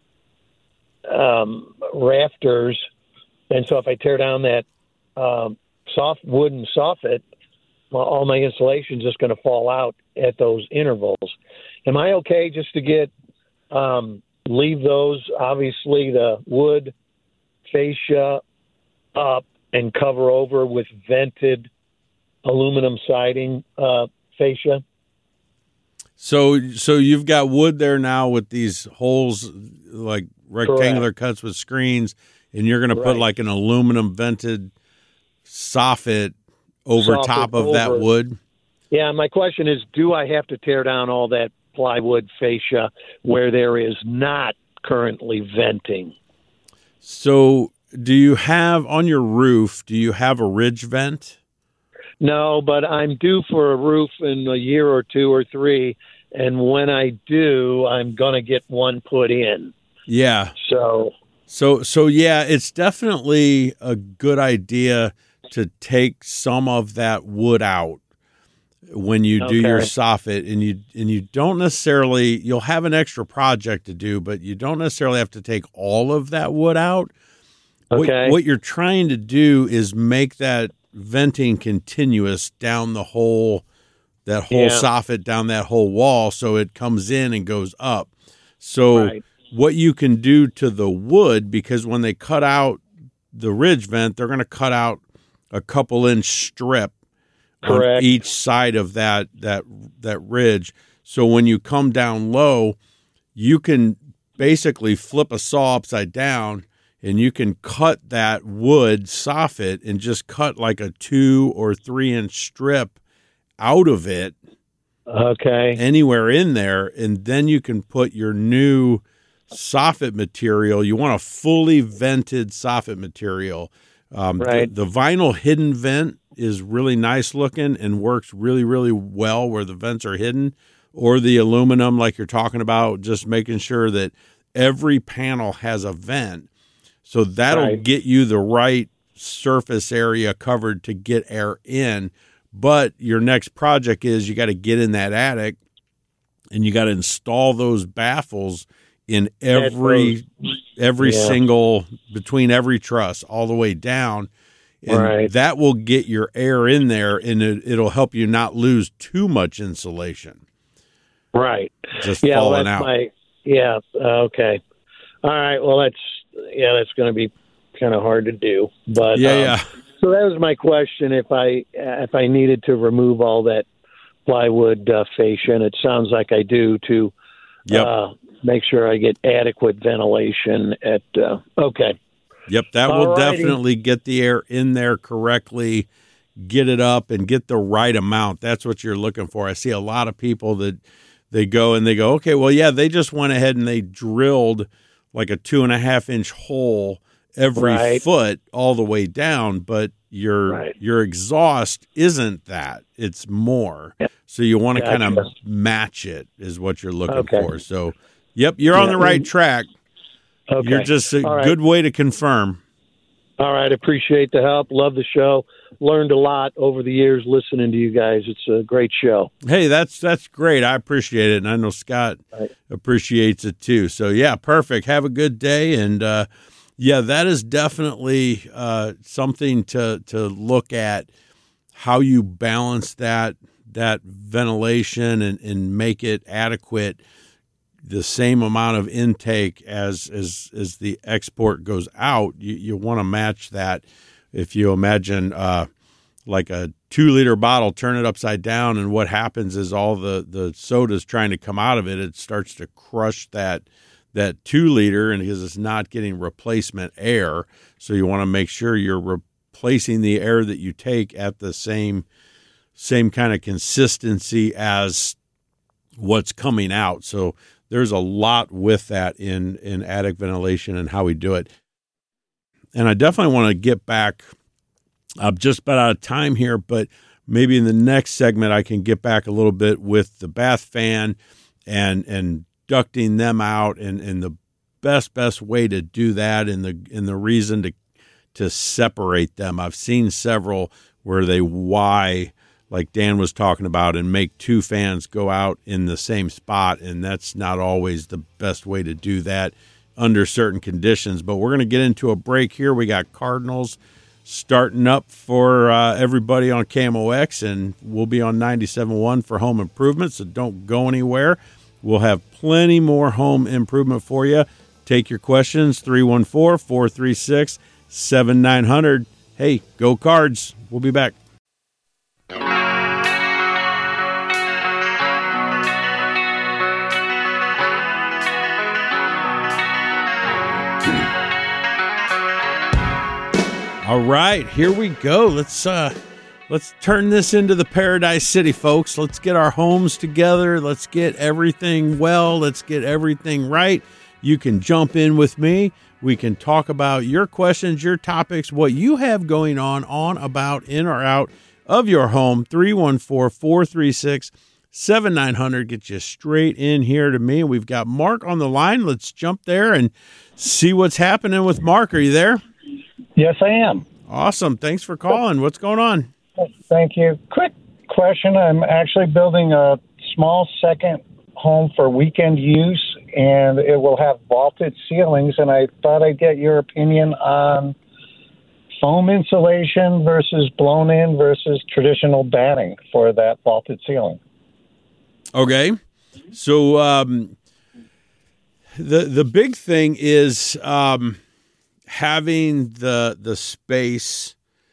um, rafters. And so if I tear down that um, soft wooden soffit, well, all my insulation is just going to fall out at those intervals. Am I okay just to get um, leave those, obviously, the wood fascia up and cover over with vented aluminum siding uh, fascia? So, so you've got wood there now with these holes, like rectangular Correct. cuts with screens, and you're going to put Right. like an aluminum vented soffit over Soffit top of that over. wood. Yeah, my question is, do I have to tear down all that plywood fascia where there is not currently venting? So, do you have on your roof, do you have a ridge vent? No, but I'm due for a roof in a year or two or three, and when I do, I'm going to get one put in. Yeah. So, So, so yeah, it's definitely a good idea to take some of that wood out when you do your Okay. soffit, and you and you don't necessarily, you'll have an extra project to do, but you don't necessarily have to take all of that wood out. Okay. What, what you're trying to do is make that venting continuous down the whole, that whole Yeah. soffit down that whole wall, so it comes in and goes up. So Right. what you can do to the wood, because when they cut out the ridge vent, they're going to cut out a couple inch strip on Correct. each side of that that that ridge. So when you come down low, you can basically flip a saw upside down, and you can cut that wood soffit and just cut like a two or three inch strip out of it Okay. anywhere in there, and then you can put your new soffit material. You want a fully vented soffit material. Um, Right. the, the vinyl hidden vent is really nice looking and works really, really well where the vents are hidden, or the aluminum, like you're talking about, just making sure that every panel has a vent. So that'll Right. get you the right surface area covered to get air in. But your next project is you got to get in that attic, and you got to install those baffles in every every Yeah. single, between every truss all the way down. And Right. that will get your air in there, and it, it'll help you not lose too much insulation. Right. Just Yeah, well, falling that's out. my, yeah, uh, okay. All right, well, that's, yeah, that's going to be kind of hard to do. But yeah, um, yeah. So that was my question, if I if I needed to remove all that plywood uh, fascia, and it sounds like I do, to Yep. uh, make sure I get adequate ventilation at, uh, okay. Yep, that will Alrighty. definitely get the air in there correctly, get it up, and get the right amount. That's what you're looking for. I see a lot of people that they go and they go, okay, well, yeah, they just went ahead and they drilled like a two and a half inch hole every Right. foot all the way down, but your Right. your exhaust isn't that. It's more. So you want to Gotcha. kind of match it is what you're looking Okay. for. So, yep, you're on Yeah. the right track. Okay. You're just a All right. good way to confirm. All right. Appreciate the help. Love the show. Learned a lot over the years listening to you guys. It's a great show. Hey, that's that's great. I appreciate it, and I know Scott Right. appreciates it too. So yeah, perfect. Have a good day, and uh, yeah, that is definitely uh, something to to look at, how you balance that that ventilation and, and make it adequate, the same amount of intake as as as the export goes out. You you want to match that. If you imagine uh, like a two liter bottle, turn it upside down, and what happens is all the the soda's trying to come out of it. It starts to crush that that two liter, and because it's not getting replacement air, so you want to make sure you're replacing the air that you take at the same same kind of consistency as what's coming out. So there's a lot with that in in attic ventilation and how we do it. And I definitely want to get back. I'm just about out of time here, but maybe in the next segment I can get back a little bit with the bath fan and and ducting them out, and, and the best best way to do that, and the and the reason to to separate them. I've seen several where they Y, like Dan was talking about, and make two fans go out in the same spot, and that's not always the best way to do that under certain conditions. But we're going to get into a break here. We got Cardinals starting up for uh, everybody on K M O X, and we'll be on ninety-seven point one for home improvement, so don't go anywhere. We'll have plenty more home improvement for you. Take your questions, three one four, four three six, seven nine zero zero. Hey, go Cards. We'll be back. All right, here we go. Let's uh, let's turn this into the Paradise City, folks. Let's get our homes together. Let's get everything well. Let's get everything right. You can jump in with me. We can talk about your questions, your topics, what you have going on, on, about, in, or out of your home. three one four, four three six, seven nine zero zero. Get you straight in here to me. We've got Mark on the line. Let's jump there and see what's happening with Mark. Are you there? Yes, I am. Awesome. Thanks for calling. What's going on? Thank you. Quick question. I'm actually building a small second home for weekend use, and it will have vaulted ceilings, and I thought I'd get your opinion on foam insulation versus blown in versus traditional batting for that vaulted ceiling. Okay. So um, the the big thing is um, having the the space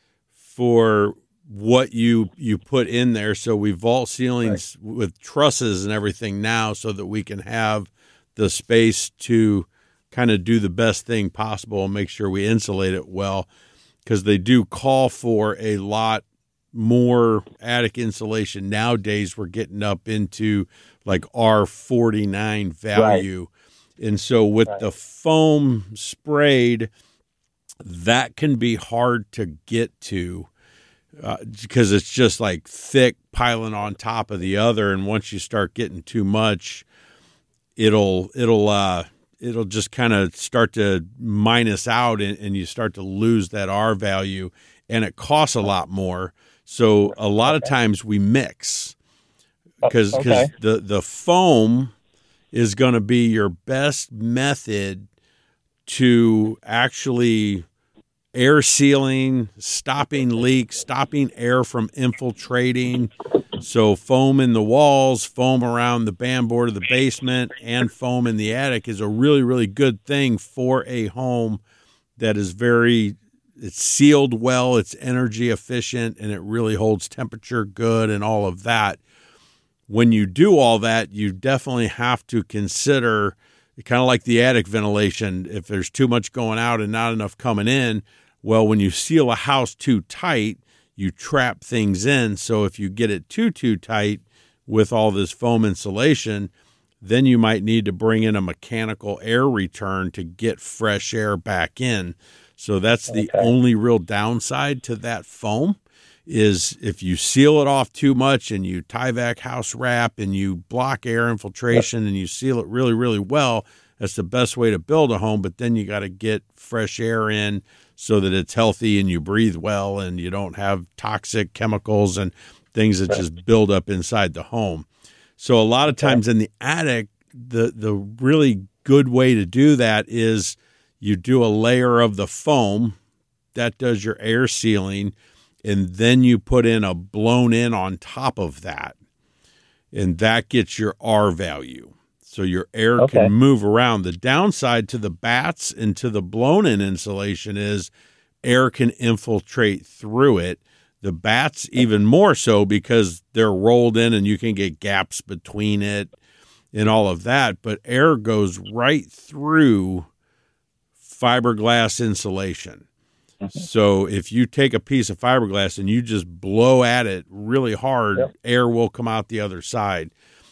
for what you you put in there. So we vault ceilings right. with trusses and everything now, so that we can have the space to kind of do the best thing possible and make sure we insulate it well, because they do call for a lot more attic insulation nowadays. We're getting up into like R forty-nine value. Right. And so with right. the foam sprayed, that can be hard to get to uh, because it's just like thick piling on top of the other. And once you start getting too much, it'll, it'll, uh, it'll just kind of start to minus out, and, and you start to lose that R value, and it costs a lot more. So a lot of times we mix because okay. the, the foam is going to be your best method to actually air sealing, stopping leaks, stopping air from infiltrating. So foam in the walls, foam around the baseboard of the basement, and foam in the attic is a really, really good thing for a home that is very, it's sealed well, it's energy efficient, and it really holds temperature good and all of that. When you do all that, you definitely have to consider, kind of like the attic ventilation, if there's too much going out and not enough coming in. Well, when you seal a house too tight, you trap things in. So if you get it too, too tight with all this foam insulation, then you might need to bring in a mechanical air return to get fresh air back in. So that's the Okay. only real downside to that foam is if you seal it off too much and you Tyvek house wrap and you block air infiltration yep. and you seal it really, really well, that's the best way to build a home. But then you got to get fresh air in so that it's healthy and you breathe well and you don't have toxic chemicals and things that right. just build up inside the home. So a lot of times okay. in the attic, the the really good way to do that is you do a layer of the foam that does your air sealing, and then you put in a blown in on top of that, and that gets your R value. So your air okay. can move around. The downside to the bats and to the blown in insulation is air can infiltrate through it. The bats even more so because they're rolled in and you can get gaps between it and all of that. But air goes right through fiberglass insulation. Mm-hmm. So if you take a piece of fiberglass and you just blow at it really hard, yep. air will come out the other side.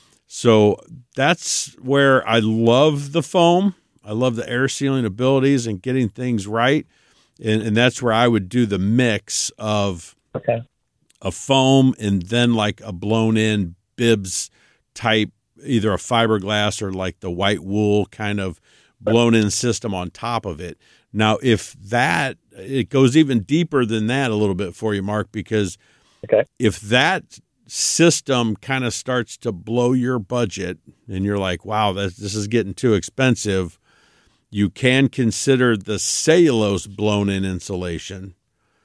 So that's where I love the foam. I love the air sealing abilities and getting things right. And, and that's where I would do the mix of okay. a foam and then like a blown in bibs type, either a fiberglass or like the white wool kind of blown in system on top of it. Now, if that, it goes even deeper than that a little bit for you, Mark, because okay. if that system kind of starts to blow your budget and you're like, wow, this, this is getting too expensive, you can consider the cellulose blown in insulation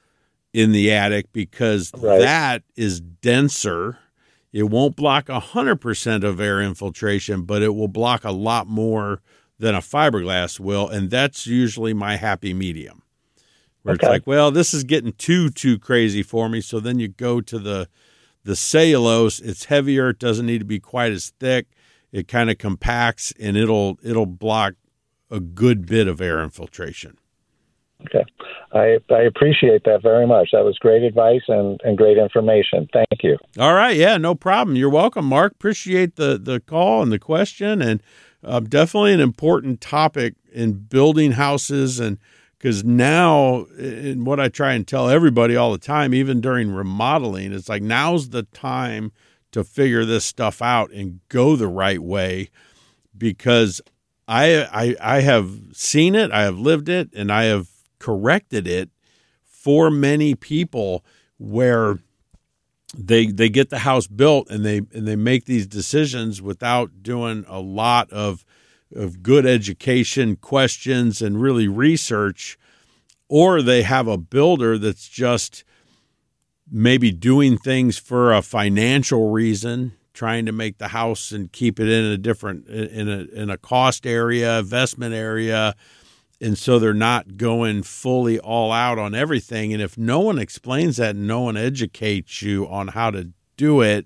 in the attic because right. that is denser. It won't block one hundred percent of air infiltration, but it will block a lot more than a fiberglass will, and that's usually my happy medium. Where okay. it's like, well, this is getting too, too crazy for me, so then you go to the the cellulose. It's heavier. It doesn't need to be quite as thick. It kind of compacts, and it'll it'll block a good bit of air infiltration. Okay. I I appreciate that very much. That was great advice and, and great information. Thank you. All right. Yeah, no problem. You're welcome, Mark. Appreciate the, the call and the question, and uh, definitely an important topic in building houses. And because now, and what I try and tell everybody all the time, even during remodeling, it's like now's the time to figure this stuff out and go the right way, because I I, I have seen it, I have lived it, and I have corrected it for many people where they they get the house built and they and they make these decisions without doing a lot of of good education questions and really research, or they have a builder that's just maybe doing things for a financial reason, trying to make the house and keep it in a different in a in a cost area, investment area. And so they're not going fully all out on everything. And if no one explains that and no one educates you on how to do it,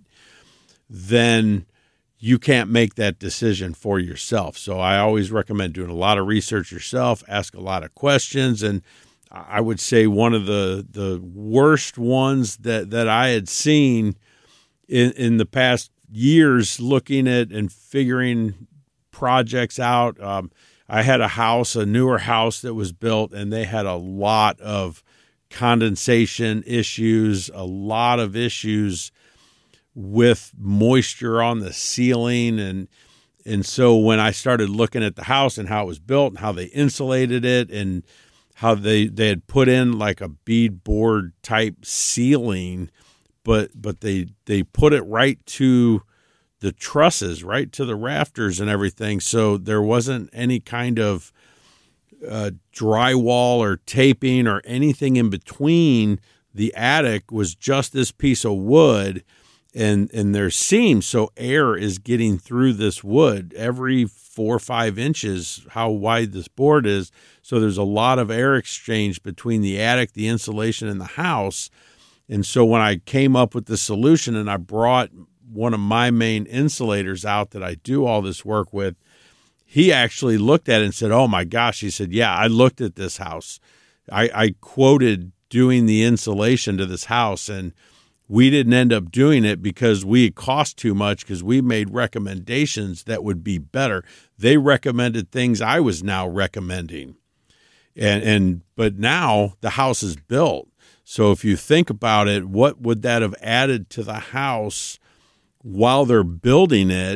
then you can't make that decision for yourself. So I always recommend doing a lot of research yourself, ask a lot of questions. And I would say one of the, the worst ones that, that I had seen in, in the past years looking at and figuring projects out, um, I had a house, a newer house that was built, and they had a lot of condensation issues, a lot of issues with moisture on the ceiling. And and so when I started looking at the house and how it was built and how they insulated it and how they, they had put in like a beadboard type ceiling, but but they they put it right to the trusses, right to the rafters and everything. So there wasn't any kind of uh, drywall or taping or anything in between. The attic was just this piece of wood and, and there's seams. So air is getting through this wood every four or five inches, how wide this board is. So there's a lot of air exchange between the attic, the insulation, and the house. And so when I came up with the solution and I brought one of my main insulators out that I do all this work with, he actually looked at it and said, oh my gosh, he said, yeah, I looked at this house. I, I quoted doing the insulation to this house, and we didn't end up doing it because we cost too much, because we made recommendations that would be better. They recommended things I was now recommending. And, and but now the house is built. So if you think about it, what would that have added to the house while they're building it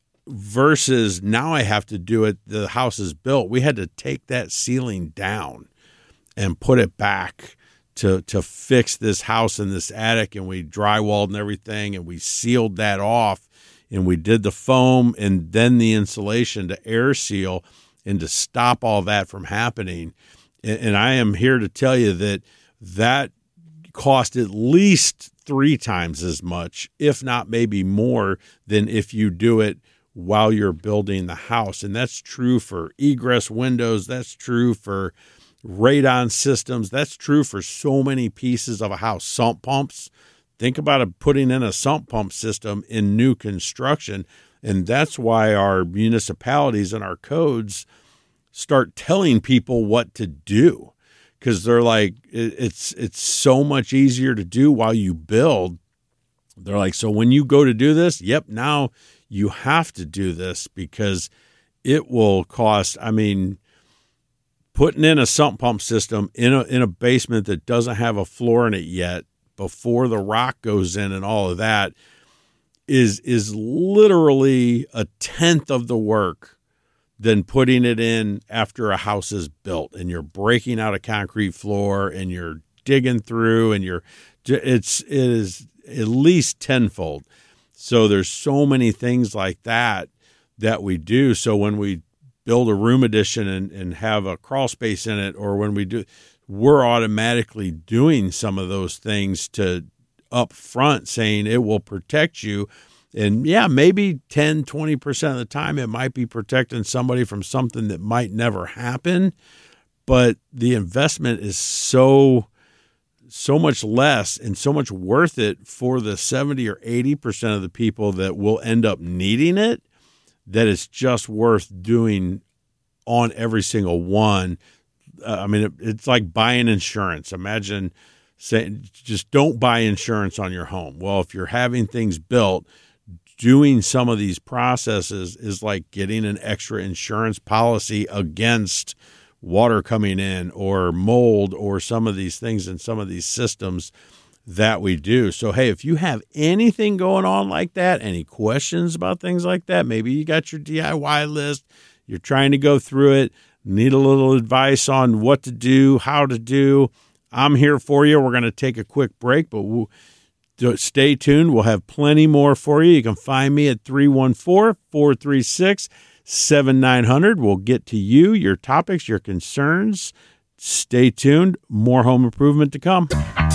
versus now I have to do it, the house is built. We had to take that ceiling down and put it back to to fix this house in this attic, and we drywalled and everything, and we sealed that off, and we did the foam and then the insulation to air seal and to stop all that from happening. And, and I am here to tell you that that cost at least three times as much, if not maybe more, than if you do it while you're building the house. And that's true for egress windows. That's true for radon systems. That's true for so many pieces of a house. Sump pumps. Think about it, putting in a sump pump system in new construction. And that's why our municipalities and our codes start telling people what to do, because they're like, it's it's so much easier to do while you build. They're like, so when you go to do this, yep, now you have to do this because it will cost, I mean, putting in a sump pump system in a in a basement that doesn't have a floor in it yet, before the rock goes in and all of that, is is literally a tenth of the work than putting it in after a house is built, and you're breaking out a concrete floor and you're digging through, and you're it's it is at least tenfold. So there's so many things like that that we do. So when we build a room addition and, and have a crawl space in it, or when we do, we're automatically doing some of those things to up front, saying it will protect you. And yeah, maybe ten, twenty percent of the time it might be protecting somebody from something that might never happen, but the investment is so so much less and so much worth it for the seventy or eighty percent of the people that will end up needing it, that it's just worth doing on every single one. Uh, I mean, it, it's like buying insurance. Imagine saying, just don't buy insurance on your home. Well, if you're having things built, doing some of these processes is like getting an extra insurance policy against water coming in or mold or some of these things in some of these systems that we do. So, hey, if you have anything going on like that, any questions about things like that, maybe you got your D I Y list, you're trying to go through it, need a little advice on what to do, how to do, I'm here for you. We're going to take a quick break, but we'll stay tuned. We'll have plenty more for you. You can find me at three one four, four three six, seven nine zero zero. We'll get to you, your topics, your concerns. Stay tuned. More home improvement to come.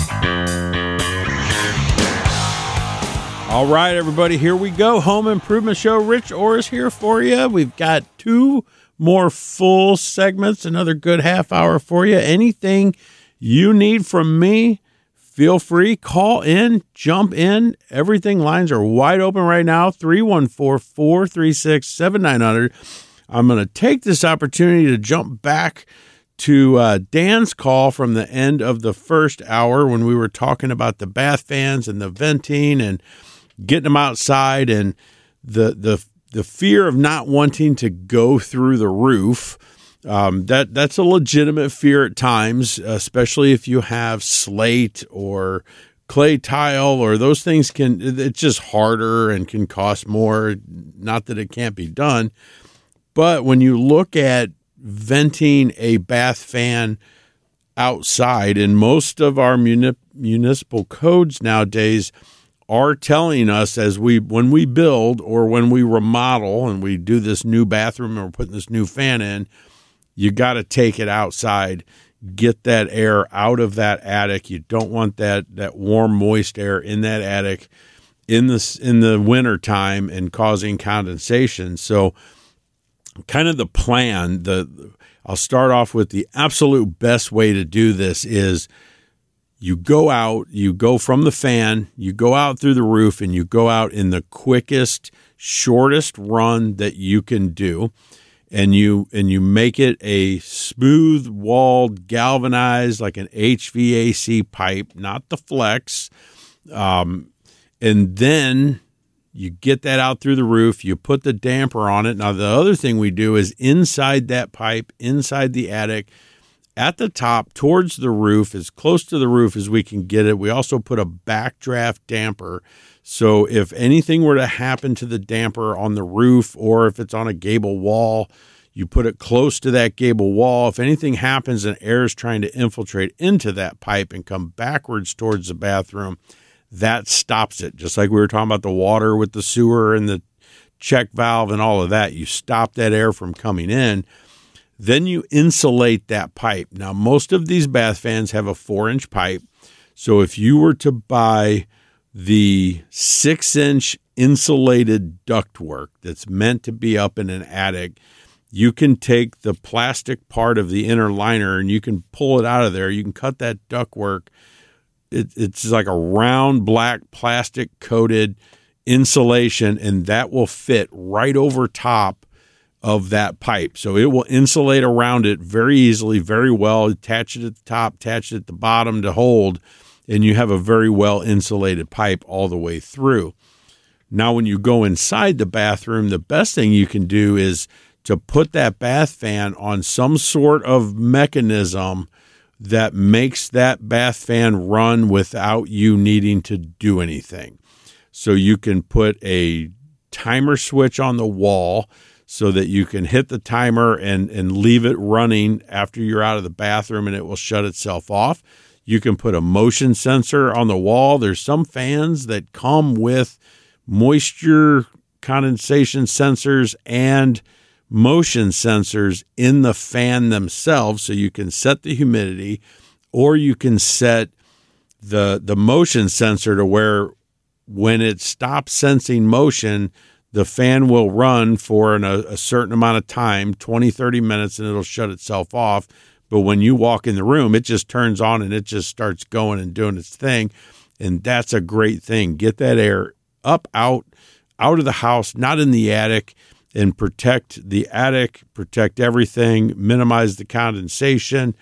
All right, everybody, here we go. Home Improvement Show. Rich Orris here for you. We've got two more full segments, another good half hour for you. Anything you need from me, feel free, call in, jump in. Everything lines are wide open right now, three one four, four three six, seven nine zero zero. I'm going to take this opportunity to jump back to uh, Dan's call from the end of the first hour when we were talking about the bath fans and the venting and getting them outside and the the the fear of not wanting to go through the roof. Um, that that's a legitimate fear at times, especially if you have slate or clay tile or those things. Can it's just harder and can cost more. Not that it can't be done, but when you look at venting a bath fan outside, and most of our muni- municipal codes nowadays are telling us as we when we build or when we remodel and we do this new bathroom and we're putting this new fan in, you got to take it outside, get that air out of that attic. You don't want that that warm, moist air in that attic in the in the winter time and causing condensation. So, kind of the plan. The I'll start off with the absolute best way to do this is you go out, you go from the fan, you go out through the roof, and you go out in the quickest, shortest run that you can do. And you and you make it a smooth walled, galvanized, like an H V A C pipe, not the flex. Um, and then you get that out through the roof. You put the damper on it. Now, the other thing we do is inside that pipe, inside the attic, at the top towards the roof, as close to the roof as we can get it. We also put a backdraft damper. So if anything were to happen to the damper on the roof, or if it's on a gable wall, you put it close to that gable wall. If anything happens and air is trying to infiltrate into that pipe and come backwards towards the bathroom, that stops it. Just like we were talking about the water with the sewer and the check valve and all of that. You stop that air from coming in. Then you insulate that pipe. Now, most of these bath fans have a four-inch pipe. So if you were to buy the six-inch insulated ductwork that's meant to be up in an attic, you can take the plastic part of the inner liner and you can pull it out of there. You can cut that ductwork. It, it's like a round black plastic-coated insulation, and that will fit right over top of that pipe. So it will insulate around it very easily, very well, attach it at the top, attach it at the bottom to hold, and you have a very well insulated pipe all the way through. Now, when you go inside the bathroom, the best thing you can do is to put that bath fan on some sort of mechanism that makes that bath fan run without you needing to do anything. So you can put a timer switch on the wall so that you can hit the timer and, and leave it running after you're out of the bathroom, and it will shut itself off. You can put a motion sensor on the wall. There's some fans that come with moisture condensation sensors and motion sensors in the fan themselves, so you can set the humidity, or you can set the the motion sensor to where when it stops sensing motion, the fan will run for an, a, a certain amount of time, twenty, thirty minutes, and it'll shut itself off. But when you walk in the room, it just turns on and it just starts going and doing its thing. And that's a great thing. Get that air up, out, out of the house, not in the attic, and protect the attic, protect everything, minimize the condensation.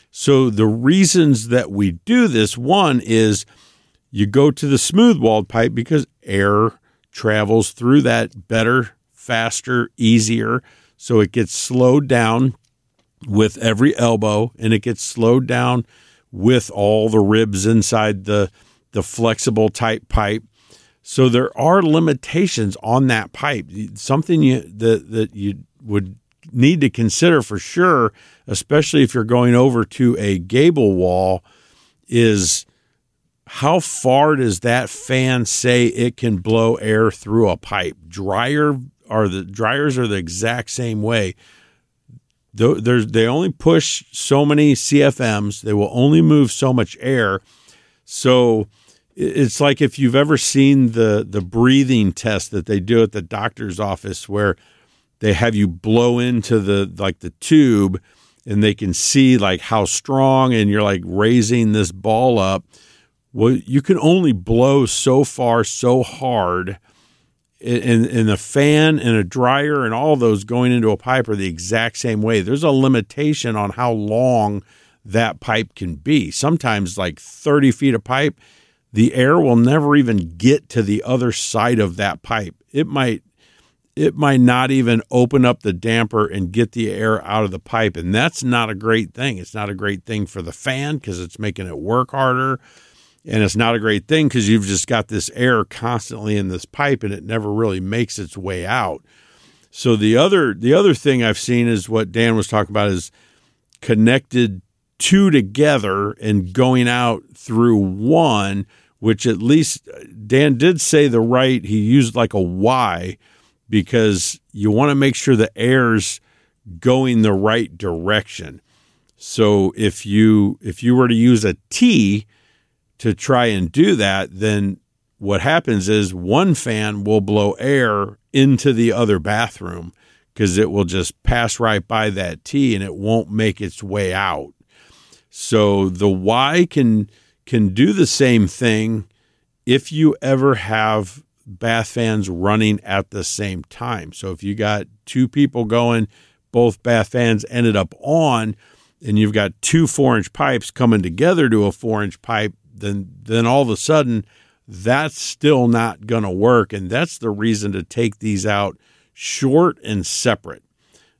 So the reasons that we do this, one is you go to the smooth-walled pipe because air travels through that better, faster, easier. So it gets slowed down with every elbow, and it gets slowed down with all the ribs inside the, the flexible type pipe. So there are limitations on that pipe. Something you, that, that you would need to consider for sure, especially if you're going over to a gable wall, is how far does that fan say it can blow air through a pipe? Dryer are the dryers are the exact same way. There's, they only push so many C F Ms. They will only move so much air. So it's like if you've ever seen the the breathing test that they do at the doctor's office, where they have you blow into the like the tube, and they can see like how strong, and you're like raising this ball up. Well, you can only blow so far, so hard, and, and a fan and a dryer and all those going into a pipe are the exact same way. There's a limitation on how long that pipe can be. Sometimes like thirty feet of pipe, the air will never even get to the other side of that pipe. It might, it might not even open up the damper and get the air out of the pipe, and that's not a great thing. It's not a great thing for the fan because it's making it work harder. And it's not a great thing because you've just got this air constantly in this pipe and it never really makes its way out. So the other the other thing I've seen is what Dan was talking about, is connected two together and going out through one, which at least Dan did say the right, he used like a Y, because you want to make sure the air's going the right direction. So if you if you were to use a T to try and do that, then what happens is one fan will blow air into the other bathroom because it will just pass right by that T and it won't make its way out. So the Y can can do the same thing if you ever have bath fans running at the same time. So if you got two people going, both bath fans ended up on, and you've got two four-inch pipes coming together to a four-inch pipe, then then all of a sudden that's still not going to work. And that's the reason to take these out short and separate.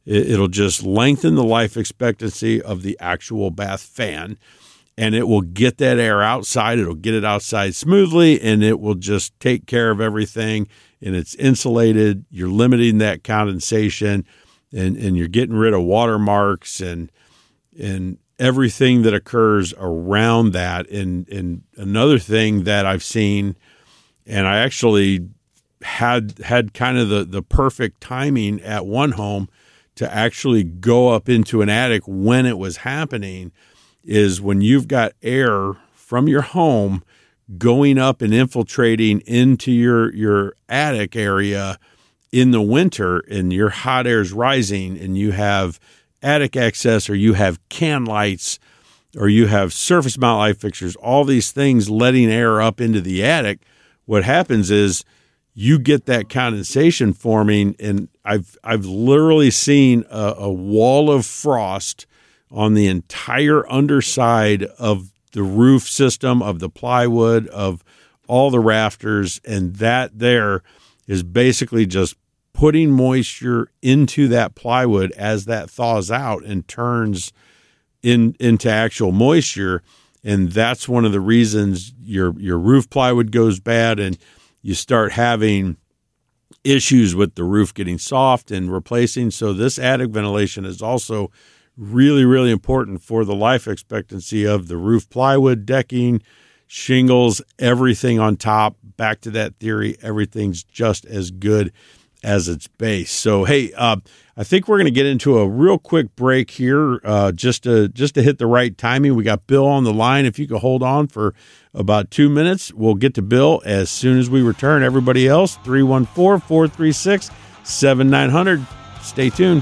It, it'll just lengthen the life expectancy of the actual bath fan, and it will get that air outside. It'll get it outside smoothly, and it will just take care of everything. And it's insulated. You're limiting that condensation, and, and you're getting rid of watermarks and and everything that occurs around that. And, and another thing that I've seen, and I actually had had kind of the, the perfect timing at one home to actually go up into an attic when it was happening, is when you've got air from your home going up and infiltrating into your, your attic area in the winter, and your hot air is rising, and you have attic access, or you have can lights, or you have surface mount light fixtures, all these things letting air up into the attic. What happens is you get that condensation forming, and I've I've literally seen a, a wall of frost on the entire underside of the roof system, of the plywood, of all the rafters, and that there is basically just putting moisture into that plywood as that thaws out and turns in into actual moisture. And that's one of the reasons your your roof plywood goes bad, and you start having issues with the roof getting soft and replacing. So this attic ventilation is also really, really important for the life expectancy of the roof plywood, decking, shingles, everything on top. Back to that theory, everything's just as good as its base. So, hey, uh, I think we're going to get into a real quick break here, uh, just to just to hit the right timing. We got Bill on the line. If you could hold on for about two minutes, we'll get to Bill as soon as we return. Everybody else, three one four, four three six, seven nine zero zero. Stay tuned.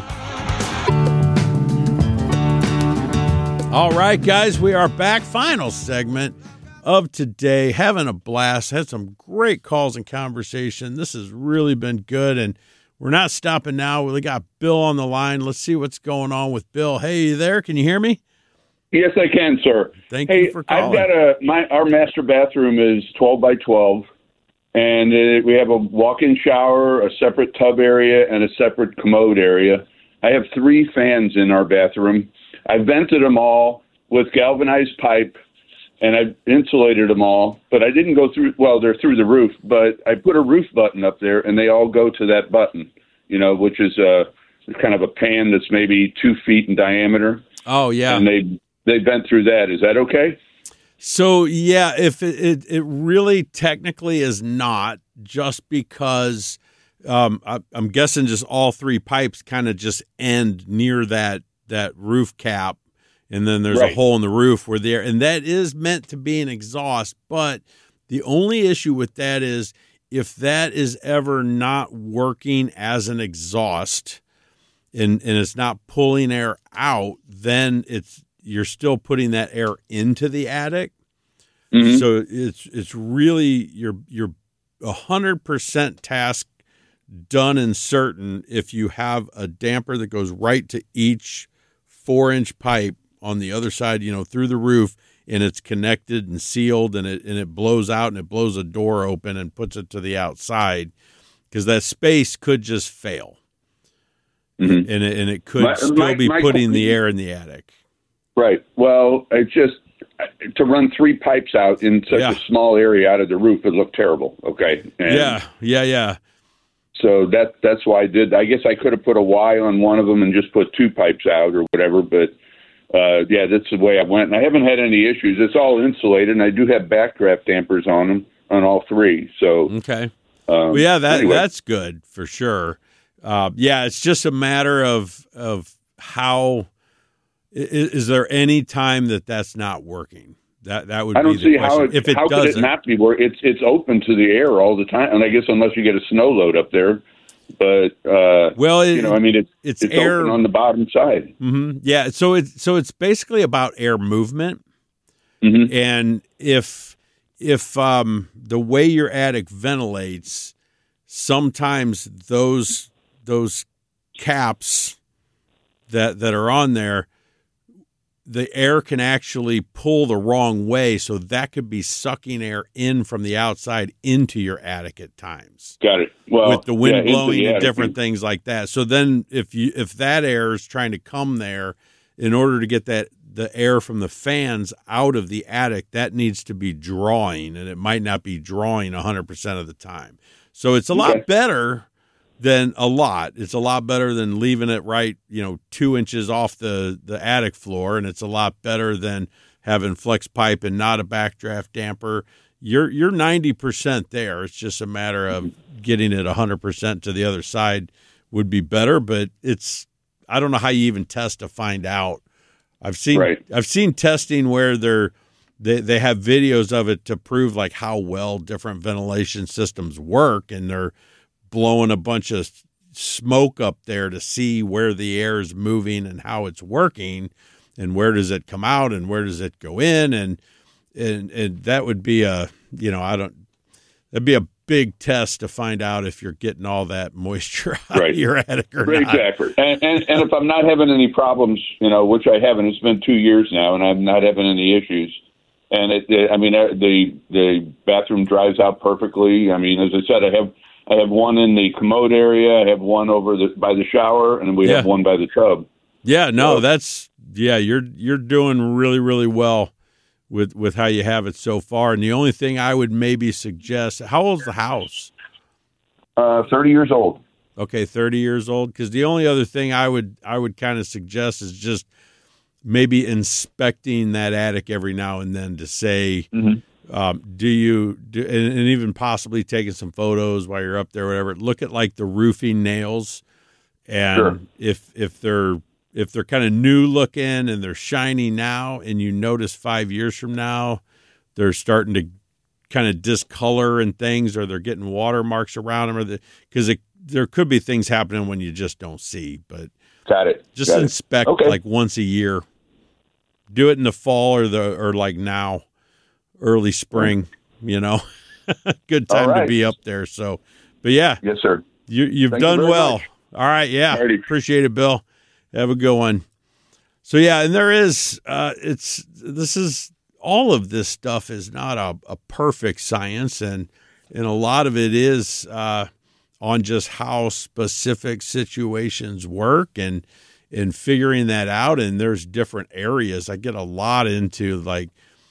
All right, guys, we are back. Final segment of today. Having a blast. Had some great calls and conversation. This has really been good, and we're not stopping now. We got Bill on the line. Let's see what's going on with Bill. Hey, you there? Can you hear me? Yes, I can, sir. Thank hey, you for calling. I've got a my our master bathroom is twelve by twelve, and it, we have a walk-in shower, a separate tub area, and a separate commode area. I have three fans in our bathroom. I vented them all with galvanized pipe, and I've insulated them all, but I didn't go through, well, they're through the roof, but I put a roof button up there, and they all go to that button, you know, which is a kind of a pan that's maybe two feet in diameter. Oh, yeah. And they they vent through that. Is that okay? So, yeah, if it, it, it really technically is not, just because um, I, I'm guessing just all three pipes kind of just end near that that roof cap, and then there's right. a hole in the roof where there, and that is meant to be an exhaust. But the only issue with that is if that is ever not working as an exhaust, and and it's not pulling air out, then it's you're still putting that air into the attic. Mm-hmm. So it's it's really you're you're a hundred percent task done and certain if you have a damper that goes right to each four inch pipe on the other side, you know, through the roof, and it's connected and sealed, and it and it blows out, and it blows a door open and puts it to the outside, because that space could just fail. Mm-hmm. and it, and it could my, still my, be my putting the air in the attic. Right. Well, it's just to run three pipes out in such yeah. a small area out of the roof, it looked terrible. Okay. And yeah. Yeah. Yeah. So that that's why I did. I guess I could have put a Y on one of them and just put two pipes out or whatever. But uh, yeah, that's the way I went. And I haven't had any issues. It's all insulated, and I do have backdraft dampers on them on all three. So okay. Um, well, yeah, that anyway. that's good for sure. Uh, yeah, it's just a matter of of how. Is, is there any time that that's not working? That that would. I don't be see the how it, if it how doesn't. could it not be working? It's it's open to the air all the time, and I guess unless you get a snow load up there. But uh, well, it, you know, I mean, it's it's, it's air open on the bottom side. Mm-hmm. Yeah, so it's so it's basically about air movement, mm-hmm. and if if um, the way your attic ventilates, sometimes those those caps that that are on there the air can actually pull the wrong way, so that could be sucking air in from the outside into your attic at times. Got it. Well, with the wind yeah, blowing the and attic. different things like that. So then, if you if that air is trying to come there, in order to get that the air from the fans out of the attic, that needs to be drawing, and it might not be drawing one hundred percent of the time. So it's a Okay. lot better than a lot. It's a lot better than leaving it right, you know, two inches off the, the attic floor, and it's a lot better than having flex pipe and not a backdraft damper. You're you're ninety percent there. It's just a matter of getting it one hundred percent to the other side would be better, but it's I don't know how you even test to find out. I've seen Right. I've seen testing where they're they they have videos of it to prove like how well different ventilation systems work, and they're blowing a bunch of smoke up there to see where the air is moving and how it's working, and where does it come out and where does it go in, and and and that would be a you know I don't that'd be a big test to find out if you're getting all that moisture out Right. of your attic or Right, not. exactly. And, and and if I'm not having any problems, you know, which I haven't, it's been two years now, and I'm not having any issues. And it, it I mean, uh, the the bathroom dries out perfectly. I mean, as I said, I have I have one in the commode area, I have one over the by the shower, and we Yeah. have one by the tub. Yeah, no, So- that's yeah, you're you're doing really really well with with how you have it so far. And the only thing I would maybe suggest, how old's the house? Uh, thirty years old. Okay, thirty years old. Because the only other thing I would I would kind of suggest is just maybe inspecting that attic every now and then to say, Mm-hmm. um, do you do, and, and even possibly taking some photos while you're up there, whatever. Look at like the roofing nails, and Sure. if if they're if they're kind of new looking and they're shiny now, and you notice five years from now they're starting to kind of discolor and things, or they're getting watermarks around them, or because there could be things happening when you just don't see. But Got it. just Got it. inspect Okay. like once a year. Do it in the fall or the or like now, early spring. You know, good time All right. to be up there. So, but yeah, Yes, sir. you you've Thank you done very well. much. All right, yeah, Alrighty. appreciate it, Bill. Have a good one. So yeah, and there is uh, it's this is all of this stuff is not a, a perfect science, and and a lot of it is uh, on just how specific situations work and and figuring that out. And there's different areas. I get a lot into like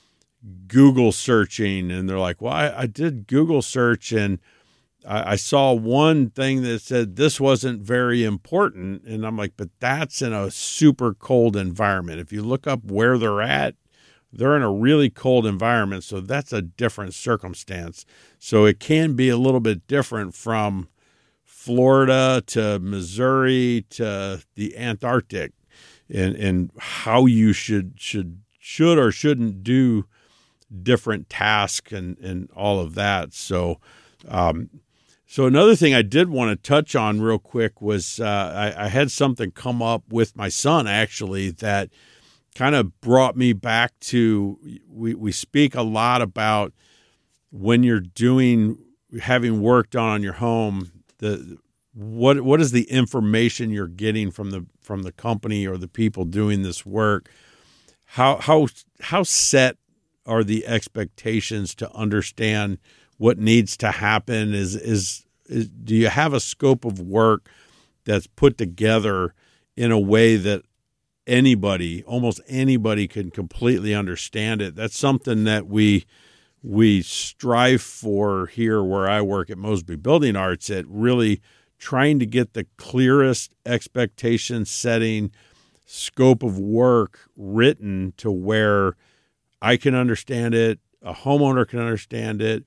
Google searching, and they're like, well, I, I did Google search, and I, I saw one thing that said this wasn't very important. And I'm like, but that's in a super cold environment. If you look up where they're at, they're in a really cold environment. So that's a different circumstance. So it can be a little bit different from Florida to Missouri to the Antarctic, and, and how you should, should, should or shouldn't do different tasks and, and all of that. So, um, so another thing I did want to touch on real quick was uh, I, I had something come up with my son actually that kind of brought me back to, we, we speak a lot about when you're doing, having worked on your home, the, what, what is the information you're getting from the, from the company or the people doing this work? How, how, how set are the expectations to understand what needs to happen? Is, is, is, do you have a scope of work that's put together in a way that anybody, almost anybody, can completely understand it? That's something that we, we strive for here where I work at Mosby Building Arts, at really trying to get the clearest expectation setting scope of work written to where I can understand it, a homeowner can understand it,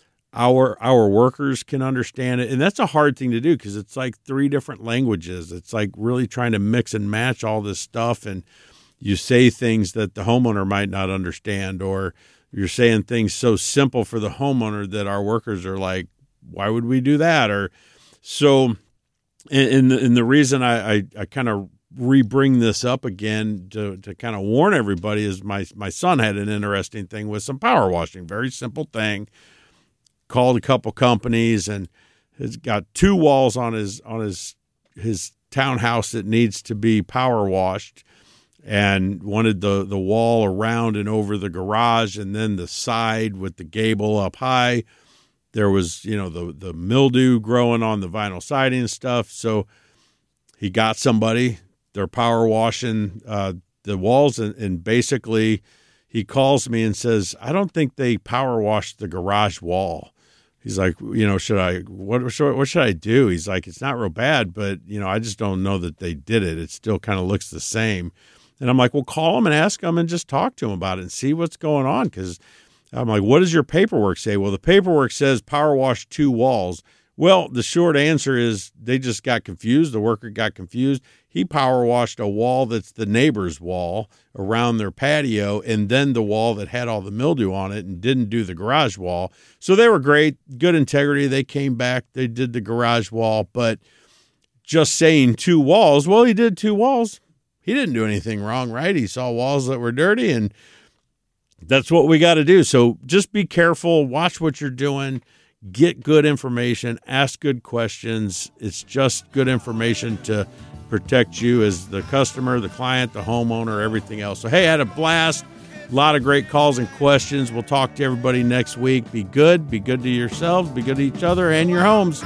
our our workers can understand it. And that's a hard thing to do because it's like three different languages. It's like really trying to mix and match all this stuff, and you say things that the homeowner might not understand, or you're saying things so simple for the homeowner that our workers are like, why would we do that? Or so, and, and, the, and the reason I, I, I kind of re-bring this up again to, to kind of warn everybody is my, my son had an interesting thing with some power washing, very simple thing, called a couple companies, and has got two walls on his, on his, his townhouse that needs to be power washed. and wanted the, the wall around and over the garage and then the side with the gable up high. There was, you know, the, the mildew growing on the vinyl siding and stuff. So he got somebody, they're power washing uh, the walls, and, and basically he calls me and says, I don't think they power washed the garage wall. He's like, you know, should I, what should, what should I do? He's like, it's not real bad, but, you know, I just don't know that they did it. It still kind of looks the same. And I'm like, well, call him and ask him and just talk to him about it and see what's going on. Because I'm like, what does your paperwork say? Well, the paperwork says power wash two walls. Well, the short answer is they just got confused. The worker got confused. He power washed a wall that's the neighbor's wall around their patio, and then the wall that had all the mildew on it, and didn't do the garage wall. So they were great, good integrity. They came back, they did the garage wall, but just saying two walls, well, he did two walls. He didn't do anything wrong, right? He saw walls that were dirty, and that's what we got to do. So just be careful, watch what you're doing, get good information, ask good questions. It's just good information to protect you as the customer, the client, the homeowner, everything else. So, hey, I had a blast. A lot of great calls and questions. We'll talk to everybody next week. Be good. Be good to yourselves. Be good to each other and your homes.